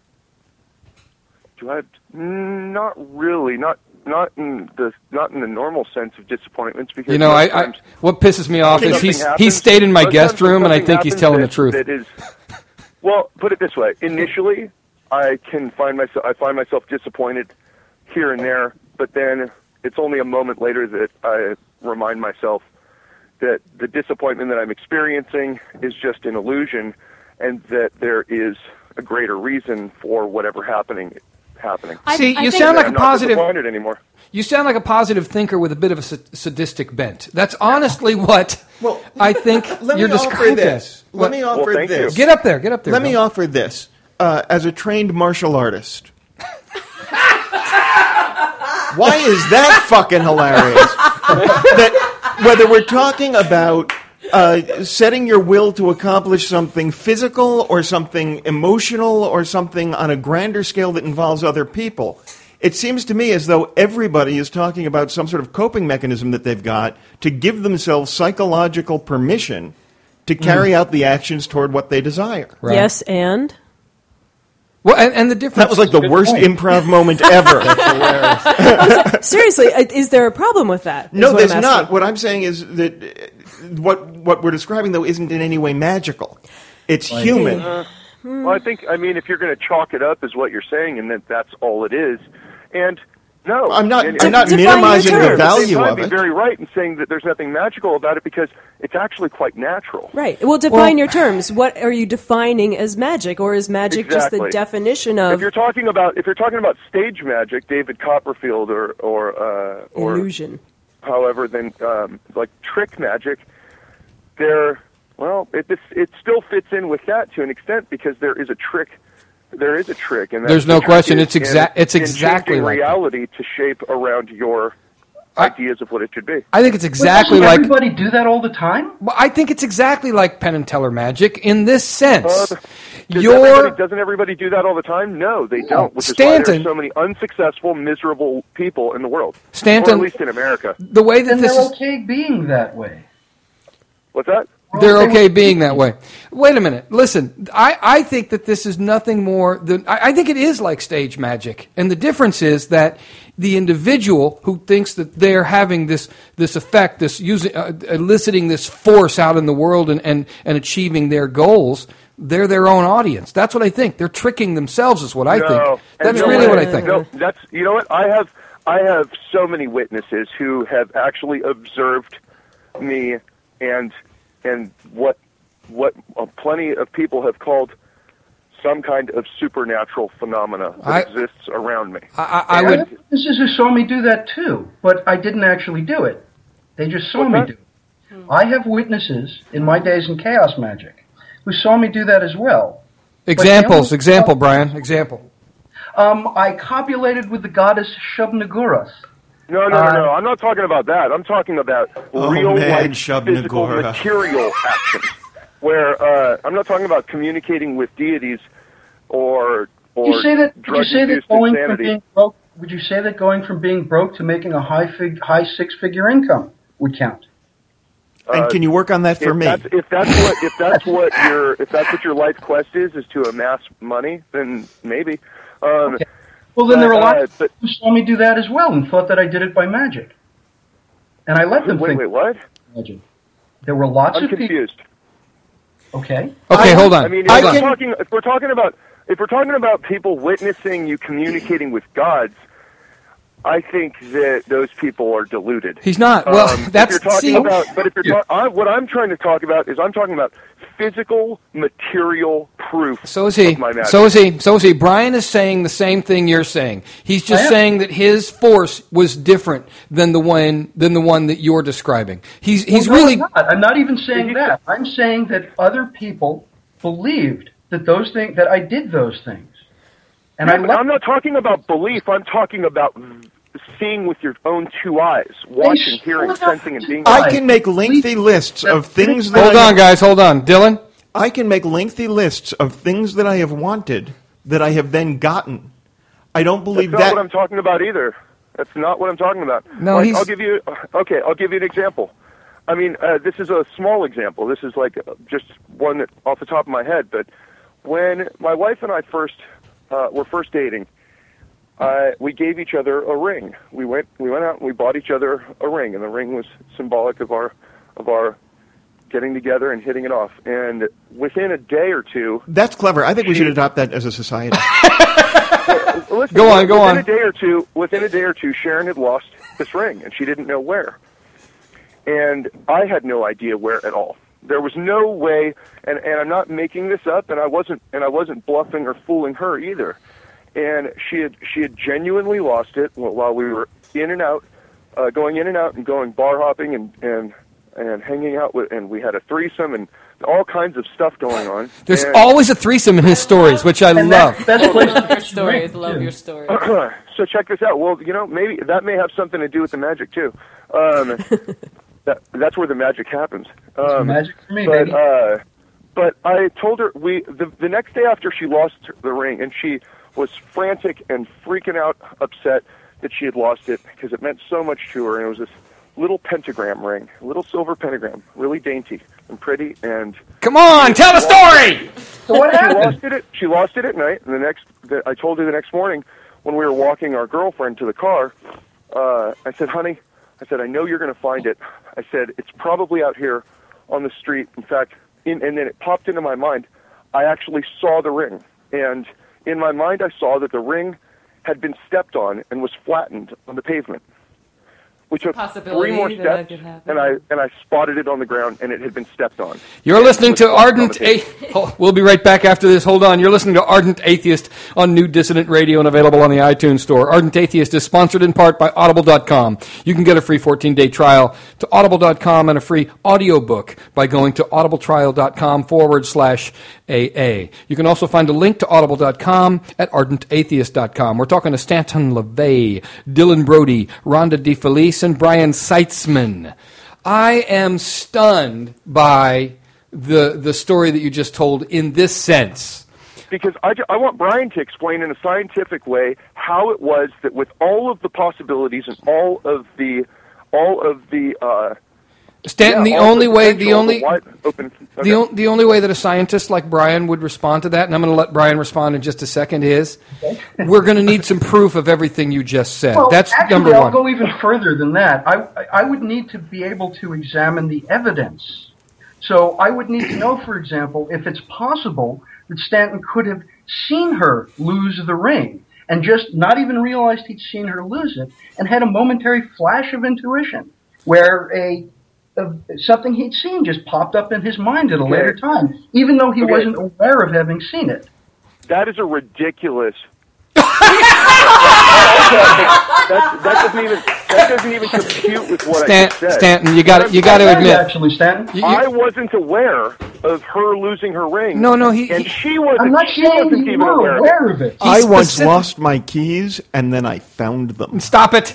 Speaker 7: Do I? Not really. Not in the normal sense of disappointments, because
Speaker 3: You know,
Speaker 7: most
Speaker 3: I
Speaker 7: times
Speaker 3: what pisses me off is
Speaker 7: something
Speaker 3: he
Speaker 7: happens-
Speaker 3: stayed in my
Speaker 7: most
Speaker 3: guest
Speaker 7: times when
Speaker 3: room, and I
Speaker 7: something
Speaker 3: think he's
Speaker 7: happens
Speaker 3: telling the
Speaker 7: that-
Speaker 3: truth.
Speaker 7: That is, well, put it this way: initially, I find myself disappointed here and there, but then it's only a moment later that I remind myself that the disappointment that I'm experiencing is just an illusion, and that there is a greater reason for whatever happening.
Speaker 3: See,
Speaker 2: I
Speaker 3: you
Speaker 2: think-
Speaker 3: sound like
Speaker 7: I'm
Speaker 3: a
Speaker 7: not
Speaker 3: positive.
Speaker 7: disappointed anymore.
Speaker 3: You sound like a positive thinker with a bit of a sadistic bent. That's honestly what
Speaker 5: Well,
Speaker 3: I think
Speaker 5: Let
Speaker 3: you're
Speaker 5: me offer
Speaker 3: describing.
Speaker 5: this. Let me offer
Speaker 7: thank
Speaker 5: this.
Speaker 7: you.
Speaker 3: Get up there.
Speaker 5: Let me offer this. As a trained martial artist. Why is that fucking hilarious? That whether we're talking about setting your will to accomplish something physical or something emotional or something on a grander scale that involves other people, it seems to me as though everybody is talking about some sort of coping mechanism that they've got to give themselves psychological permission to carry out the actions toward what they desire.
Speaker 3: Right.
Speaker 4: Yes, and?
Speaker 3: Well, and the difference.
Speaker 5: That was like the worst improv moment ever.
Speaker 4: Seriously, is there a problem with that?
Speaker 5: No, there's not. What I'm saying is that what we're describing, though, isn't in any way magical. It's human.
Speaker 7: Well, I mean, if you're going to chalk it up as what you're saying, and that's all it is, and no,
Speaker 5: I'm not
Speaker 4: Define
Speaker 5: minimizing
Speaker 4: your
Speaker 5: the
Speaker 4: terms.
Speaker 5: value of
Speaker 7: Be
Speaker 5: it.
Speaker 7: very right in saying that there's nothing magical about it because it's actually quite natural.
Speaker 4: Right. Well, define your terms. What are you defining as magic, or is magic just the
Speaker 7: Exactly.
Speaker 4: definition of
Speaker 7: If you're talking about stage magic, David Copperfield or
Speaker 4: illusion?
Speaker 7: however, then like trick magic, it still fits in with that to an extent because there is a trick. There is a trick, and
Speaker 3: There's no question. It's exactly
Speaker 7: in
Speaker 3: like
Speaker 7: reality to shape around your ideas of what it should be.
Speaker 3: I think it's exactly
Speaker 6: Doesn't
Speaker 3: like.
Speaker 6: everybody do that all the time?
Speaker 3: Well, I think it's exactly like Penn and Teller magic in this sense.
Speaker 7: Doesn't everybody do that all the time? No, they don't. Which is why
Speaker 3: Stanton-
Speaker 7: there's so many unsuccessful, miserable people in the world,
Speaker 3: Stanton-
Speaker 7: or at least in America.
Speaker 3: The way that
Speaker 6: And
Speaker 3: this
Speaker 6: they're
Speaker 3: is.
Speaker 6: okay being that way.
Speaker 7: What's that?
Speaker 3: They're okay being that way. Wait a minute. Listen, I think that this is nothing more than... I think it is like stage magic. And the difference is that the individual who thinks that they're having this effect, eliciting this force out in the world and achieving their goals, they're their own audience. That's what I think. They're tricking themselves is what I think. That's really what I think.
Speaker 7: No, you know what? I have so many witnesses who have actually observed me and what plenty of people have called some kind of supernatural phenomena that exists around me.
Speaker 3: I would.
Speaker 6: Witnesses who saw me do that too, but I didn't actually do it. They just saw me do it. I have witnesses in my days in chaos magic who saw me do that as well.
Speaker 3: Example, Brian. Example.
Speaker 6: I copulated with the goddess Shub-Niggurath.
Speaker 7: No. I'm not talking about that. I'm talking about real-life physical
Speaker 5: Shub-Niggurath.
Speaker 7: material actions. Where I'm not talking about communicating with deities or
Speaker 6: Would you say that
Speaker 7: drug-induced
Speaker 6: going from
Speaker 7: insanity.
Speaker 6: being broke? Would you say that going from being broke to making a high six-figure income would count?
Speaker 5: And can you work on that for me?
Speaker 7: If that's what your life quest is to amass money, then maybe.
Speaker 6: Okay. Well, then there are a lot of people who saw me do that as well and thought that I did it by magic. And I let them think.
Speaker 7: Wait, what?
Speaker 6: Magic. There were lots
Speaker 7: I'm
Speaker 6: of
Speaker 7: confused.
Speaker 6: people. Okay.
Speaker 3: Okay, hold on.
Speaker 7: I mean, if we're talking about people witnessing you communicating with gods, I think that those people are deluded.
Speaker 3: He's not. Well, that's...
Speaker 7: If you're talking about, what I'm trying to talk about is I'm talking about physical, material proof.
Speaker 3: So is he.
Speaker 7: Of my magic.
Speaker 3: So is he. Brian is saying the same thing you're saying. He's just saying that his force was different than the one that you're describing. He's really.
Speaker 6: I'm not even saying that. I'm saying that other people believed that I did those things. And
Speaker 7: I'm not talking about belief. I'm talking about seeing with your own two eyes, watching, hearing, sensing, and being.
Speaker 5: I can make lengthy lists of things that
Speaker 3: Hold on, guys. Hold on. Dylan?
Speaker 5: I can make lengthy lists of things that I have wanted that I have then gotten. I don't believe
Speaker 7: That's not what I'm talking about either. That's not what I'm talking about.
Speaker 3: No,
Speaker 7: I'll give you an example. I mean, this is a small example. This is like just one off the top of my head. But when my wife and I were first dating, we gave each other a ring. We went out and we bought each other a ring, and the ring was symbolic of our getting together and hitting it off. And within a day or two,
Speaker 5: That's clever. I think we should adopt that as a society.
Speaker 7: listen,
Speaker 3: Go on.
Speaker 7: Within a day or two, Sharon had lost this ring, and she didn't know where. And I had no idea where at all. There was no way, and I'm not making this up, and I wasn't bluffing or fooling her either. And she had genuinely lost it while we were in and out, going in and out and going bar hopping and hanging out with, and we had a threesome and all kinds of stuff going on.
Speaker 3: There's always a threesome in his stories, which I love.
Speaker 6: Best place to
Speaker 8: Your stories, love your stories.
Speaker 7: So check this out. Well, maybe that may have something to do with the magic too. That's where the magic happens.
Speaker 6: magic for me, baby.
Speaker 7: But I told her the next day after she lost the ring, and she was frantic and freaking out, upset that she had lost it because it meant so much to her, and it was this little pentagram ring, a little silver pentagram, really dainty, and pretty, and
Speaker 3: Come on, tell the story!
Speaker 6: So what happened?
Speaker 7: She lost it at night, and I told her the next morning when we were walking our girlfriend to the car, I said, honey, I know you're going to find it. I said, it's probably out here on the street. In fact, and then it popped into my mind, I actually saw the ring. And in my mind, I saw that the ring had been stepped on and was flattened on the pavement. We took 3 more steps, and I spotted it on the ground, and it had been stepped on.
Speaker 3: You're listening to Ardent Atheist. We'll be right back after this. Hold on. You're listening to Ardent Atheist on New Dissident Radio and available on the iTunes Store. Ardent Atheist is sponsored in part by Audible.com. You can get a free 14-day trial to Audible.com and a free audiobook by going to audibletrial.com/AA. You can also find a link to Audible.com at ArdentAtheist.com. We're talking to Stanton LaVey, Dylan Brody, Rhonda DeFelice, and Brian Seitzman. I am stunned by the story that you just told in this sense.
Speaker 7: Because I want Brian to explain in a scientific way how it was that with all of the possibilities and all of the
Speaker 3: Stanton,
Speaker 7: the only way
Speaker 3: that a scientist like Brian would respond to that, and I'm going to let Brian respond in just a second, is we're going to need some proof of everything you just said.
Speaker 6: Well,
Speaker 3: That's
Speaker 6: actually,
Speaker 3: number one.
Speaker 6: I'll go even further than that. I would need to be able to examine the evidence. So I would need to know, for example, if it's possible that Stanton could have seen her lose the ring and just not even realized he'd seen her lose it and had a momentary flash of intuition where something he'd seen just popped up in his mind at a later time, even though he wasn't aware of having seen it.
Speaker 7: That is a ridiculous. that doesn't even compute with what I just said.
Speaker 3: Stanton, you got to admit.
Speaker 6: Actually, Stanton,
Speaker 7: I wasn't aware of her losing her ring.
Speaker 3: No,
Speaker 7: and she wasn't.
Speaker 6: I'm not saying you
Speaker 7: even
Speaker 6: were aware of it.
Speaker 5: I once lost my keys, and then I found them.
Speaker 3: Stop it.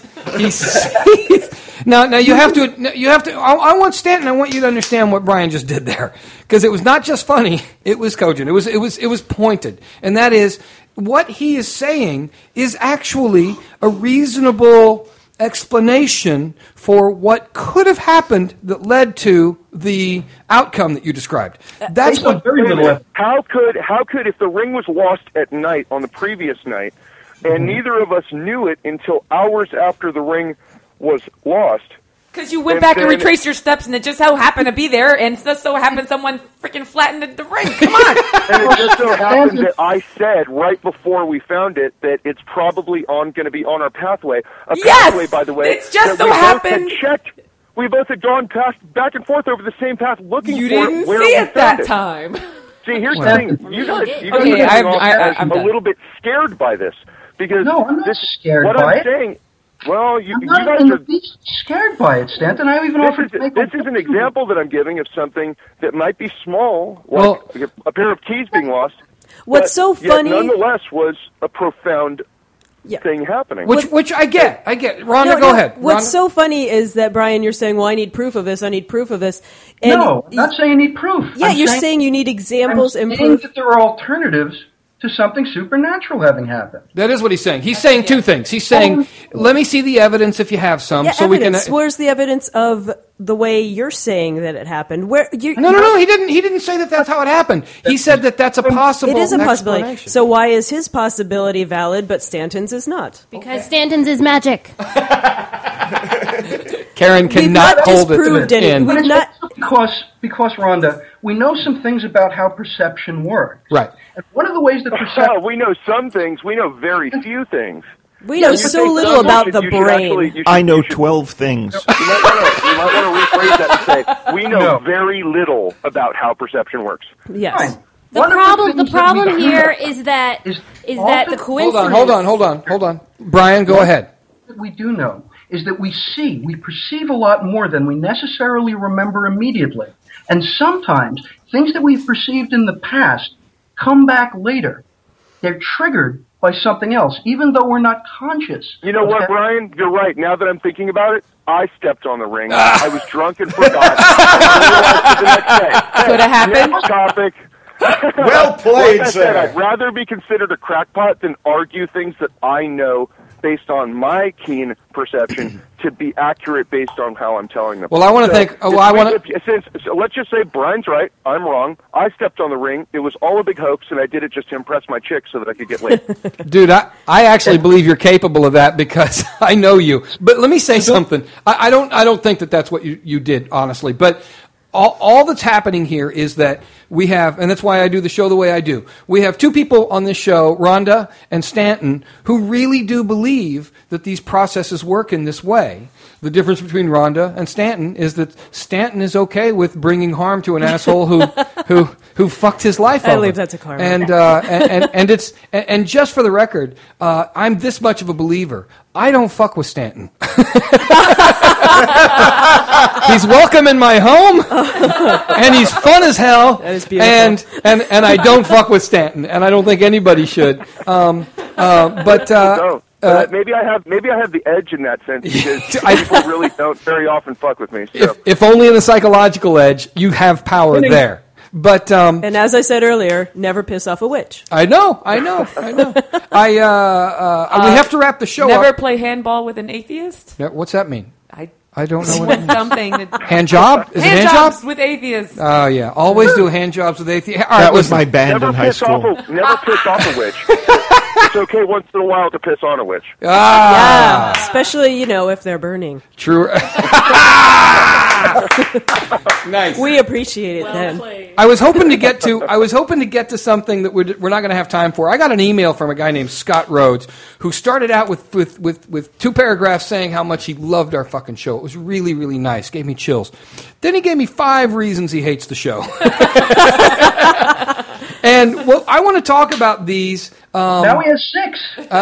Speaker 3: Now you have to. I want Stanton. I want you to understand what Brian just did there, because it was not just funny. It was cogent. It was pointed, and that is what he is saying is actually a reasonable explanation for what could have happened that led to the outcome that you described. That's what.
Speaker 7: How could if the ring was lost at night on the previous night, and neither of us knew it until hours after the ring was lost?
Speaker 8: Because you went back and retraced your steps, and it just so happened to be there, and just so happened someone freaking flattened the ring. Come on!
Speaker 7: And it just so happened that I said right before we found it that it's probably going to be on our pathway. Pathway, by the way,
Speaker 8: it's just so happened.
Speaker 7: We both had gone back and forth over the same path looking for it.
Speaker 8: You didn't see it that time.
Speaker 7: See, here's the thing. You guys I'm a little bit scared by this because
Speaker 6: no, I'm not scared
Speaker 7: what
Speaker 6: by
Speaker 7: I'm saying. Well, you guys
Speaker 6: are
Speaker 7: scared
Speaker 6: by it, Stanton. I even offered to make
Speaker 7: this is an example that I'm giving of something that might be small, like a pair of keys being lost.
Speaker 4: What's so funny,
Speaker 7: nonetheless, was a profound thing happening.
Speaker 3: Which I get. Rhonda, go ahead.
Speaker 4: What's so funny is that, Brian, you're saying, well, I need proof of this. And
Speaker 6: no, I'm not saying I need proof.
Speaker 4: Yeah, you're saying you need examples and proof.
Speaker 6: That there are alternatives to something supernatural having happened.
Speaker 3: That is what he's saying. He's saying two things. He's saying, let me see the evidence if you have some. So
Speaker 4: evidence. Where's the evidence of the way you're saying that it happened?
Speaker 3: No. He didn't say that that's how it happened. He said that that's a possible.
Speaker 4: It is a possibility. So why is his possibility valid, but Stanton's is not?
Speaker 2: Because Stanton's is magic.
Speaker 3: Karen cannot hold it in.
Speaker 6: Because Rhonda, we know some things about how perception works.
Speaker 3: Right.
Speaker 6: And one of the ways that perception...
Speaker 7: we know some things. We know very few things.
Speaker 4: We know so little about the brain.
Speaker 5: I know 12 things.
Speaker 7: You might want to rephrase that and say, we know very little about how perception works.
Speaker 4: Yes.
Speaker 6: Fine.
Speaker 2: The problem here is that the coincidence...
Speaker 3: Hold on. Brian, go ahead.
Speaker 6: What we do know is that we perceive a lot more than we necessarily remember immediately. And sometimes things that we've perceived in the past come back later. They're triggered by something else, even though we're not conscious.
Speaker 7: You know what, Brian? You're right. Now that I'm thinking about it, I stepped on the ring. I was drunk and forgot. The next day.
Speaker 8: Could have happened.
Speaker 7: Next topic.
Speaker 5: Well played,
Speaker 7: like I
Speaker 5: sir.
Speaker 7: said, I'd rather be considered a crackpot than argue things that I know based on my keen perception to be accurate based on how I'm telling them.
Speaker 3: Well, I want to thank. Oh, I want to.
Speaker 7: So let's just say Brian's right. I'm wrong. I stepped on the ring. It was all a big hoax, and I did it just to impress my chick so that I could get laid.
Speaker 3: Dude, I actually believe you're capable of that because I know you. But let me say something. I don't think that that's what you did, honestly. But all that's happening here is that we have, and that's why I do the show the way I do. We have two people on this show, Rhonda and Stanton, who really do believe that these processes work in this way. The difference between Rhonda and Stanton is that Stanton is okay with bringing harm to an asshole who fucked his life up.
Speaker 4: I believe that's a karma.
Speaker 3: And just for the record, I'm this much of a believer. I don't fuck with Stanton. He's welcome in my home, and he's fun as hell.
Speaker 4: That is beautiful.
Speaker 3: And I don't fuck with Stanton, and I don't think anybody should. Maybe
Speaker 7: I have the edge in that sense because people really don't very often fuck with me. So.
Speaker 3: If only in the psychological edge, you have power there. But
Speaker 4: and as I said earlier, never piss off a witch.
Speaker 3: I know. We have to wrap the show up.
Speaker 8: Never play handball with an atheist?
Speaker 3: Yeah, what's that mean? I don't know what it means.
Speaker 8: Something.
Speaker 3: Hand job? Is it hand
Speaker 8: jobs
Speaker 3: job?
Speaker 8: with atheists.
Speaker 3: Oh, yeah. Always do hand jobs with atheists.
Speaker 5: That was my band
Speaker 7: never
Speaker 5: in high school.
Speaker 7: Never piss off a witch. It's okay once in a while to piss on a witch.
Speaker 3: Ah.
Speaker 4: Yeah, especially, if they're burning.
Speaker 3: True. Nice.
Speaker 4: We appreciate it then.
Speaker 2: Played.
Speaker 3: I was hoping to get to something that we're not going to have time for. I got an email from a guy named Scott Rhodes who started out with 2 paragraphs saying how much he loved our fucking show. It was really, really nice. Gave me chills. Then he gave me 5 reasons he hates the show. And I want to talk about these.
Speaker 6: Now he has 6.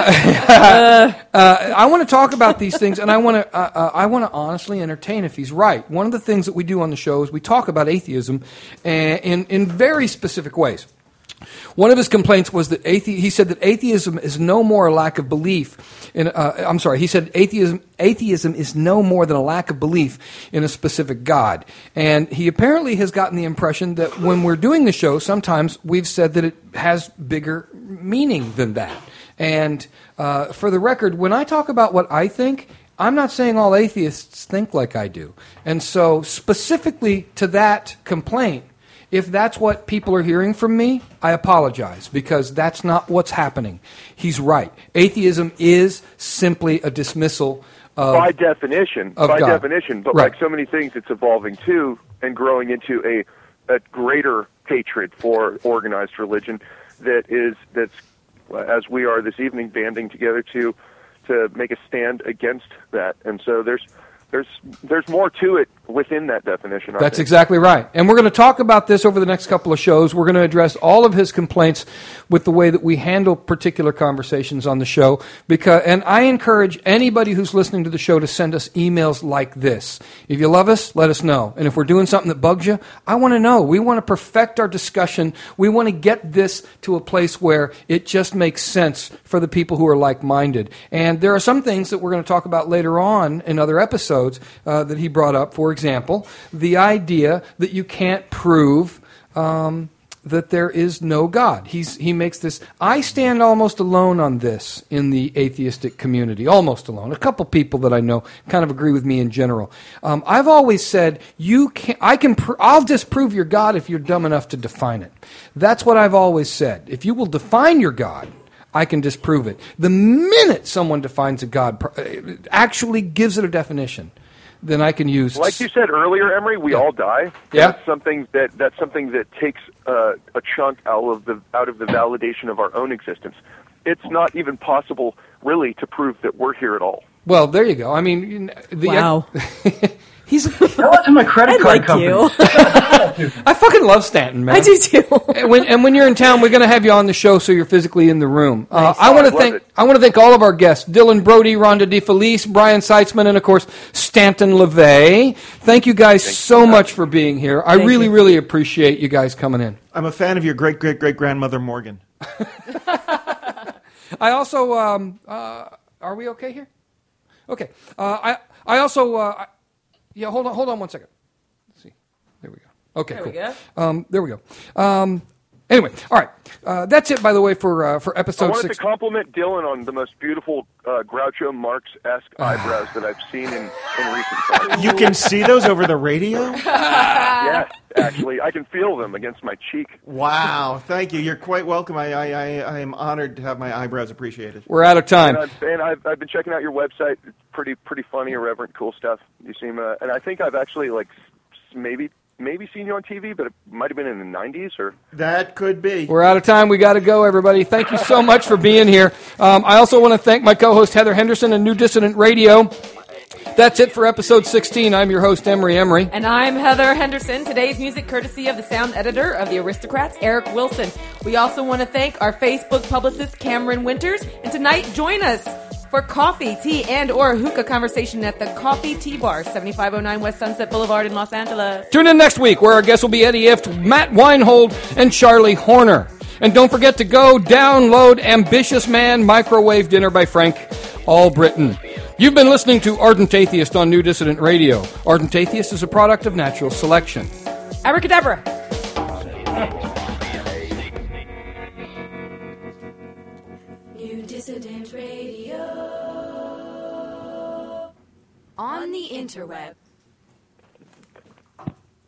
Speaker 3: I want to talk about these things, and I want to honestly entertain if he's right. One of the things that we do on the show is we talk about atheism in very specific ways. One of his complaints was that he said that atheism is no more a lack of belief in. He said atheism is no more than a lack of belief in a specific God. And he apparently has gotten the impression that when we're doing the show, sometimes we've said that it has bigger meaning than that. And for the record, when I talk about what I think, I'm not saying all atheists think like I do. And so specifically to that complaint, if that's what people are hearing from me, I apologize, because that's not what's happening. He's right. Atheism is simply a dismissal of
Speaker 7: by definition. But
Speaker 3: right.
Speaker 7: Like so many things, it's evolving too and growing into a greater hatred for organized religion that's as we are this evening, banding together to make a stand against that. And so there's more to it within that definition.
Speaker 3: That's exactly right. And we're going to talk about this over the next couple of shows. We're going to address all of his complaints with the way that we handle particular conversations on the show. And I encourage anybody who's listening to the show to send us emails like this. If you love us, let us know. And if we're doing something that bugs you, I want to know. We want to perfect our discussion. We want to get this to a place where it just makes sense for the people who are like-minded. And there are some things that we're going to talk about later on in other episodes that he brought up. For example, the idea that you can't prove that there is no God. He makes this. I stand almost alone on this in the atheistic community. Almost alone. A couple people that I know kind of agree with me in general. I've always said I'll disprove your God if you're dumb enough to define it. That's what I've always said. If you will define your God, I can disprove it. The minute someone defines a God, actually gives it a definition, then I can use.
Speaker 7: Like you said earlier, Emery, we all die.
Speaker 3: Yeah.
Speaker 7: That's something that takes a chunk out of the validation of our own existence. It's not even possible, really, to prove that we're here at all.
Speaker 3: Well, there you go. I mean,
Speaker 4: Wow.
Speaker 6: Tell it to my credit card company.
Speaker 3: I fucking love Stanton, man.
Speaker 4: I do too.
Speaker 3: and when you're in town, we're going to have you on the show so you're physically in the room.
Speaker 4: Nice.
Speaker 3: I want to thank all of our guests: Dylan Brody, Rhonda DeFelice, Brian Seitzman, and of course Stanton LaVey. Thank you guys so much for being here. I really, really appreciate you guys coming in.
Speaker 5: I'm a fan of your great great great grandmother Morgan.
Speaker 3: I also are we okay here? Okay. I also. Yeah, hold on 1 second. Let's see. There we go. Okay,
Speaker 8: there
Speaker 3: cool.
Speaker 8: We go.
Speaker 3: There we go. Anyway, all right. That's it, by the way, for
Speaker 7: I
Speaker 3: episode
Speaker 7: wanted
Speaker 3: 6.
Speaker 7: to compliment Dylan on the most beautiful Groucho Marx-esque eyebrows that I've seen in recent times.
Speaker 5: You can see those over the radio?
Speaker 7: Yes, actually. I can feel them against my cheek.
Speaker 5: Wow. Thank you. You're quite welcome. I am honored to have my eyebrows appreciated.
Speaker 3: We're out of time.
Speaker 7: And I've been checking out your website. It's pretty funny, irreverent, cool stuff. You seem, and I think I've actually maybe seen you on TV, but it might have been in the 90s or...
Speaker 5: That could be.
Speaker 3: We're out of time. We got to go, everybody. Thank you so much for being here. I also want to thank my co-host Heather Henderson and New Dissident Radio. That's it for episode 16. I'm your host, Emery.
Speaker 8: And I'm Heather Henderson. Today's music courtesy of the sound editor of The Aristocrats, Eric Wilson. We also want to thank our Facebook publicist, Cameron Winters. And tonight, join us for coffee, tea, and or hookah conversation at the Coffee Tea Bar, 7509 West Sunset Boulevard in Los Angeles.
Speaker 3: Tune in next week where our guests will be Eddie Ift, Matt Weinhold, and Charlie Horner. And don't forget to go download Ambitious Man Microwave Dinner by Frank Albritton. You've been listening to Ardent Atheist on New Dissident Radio. Ardent Atheist is a product of natural selection.
Speaker 8: Abracadabra.
Speaker 1: New Dissident Radio. On the interweb.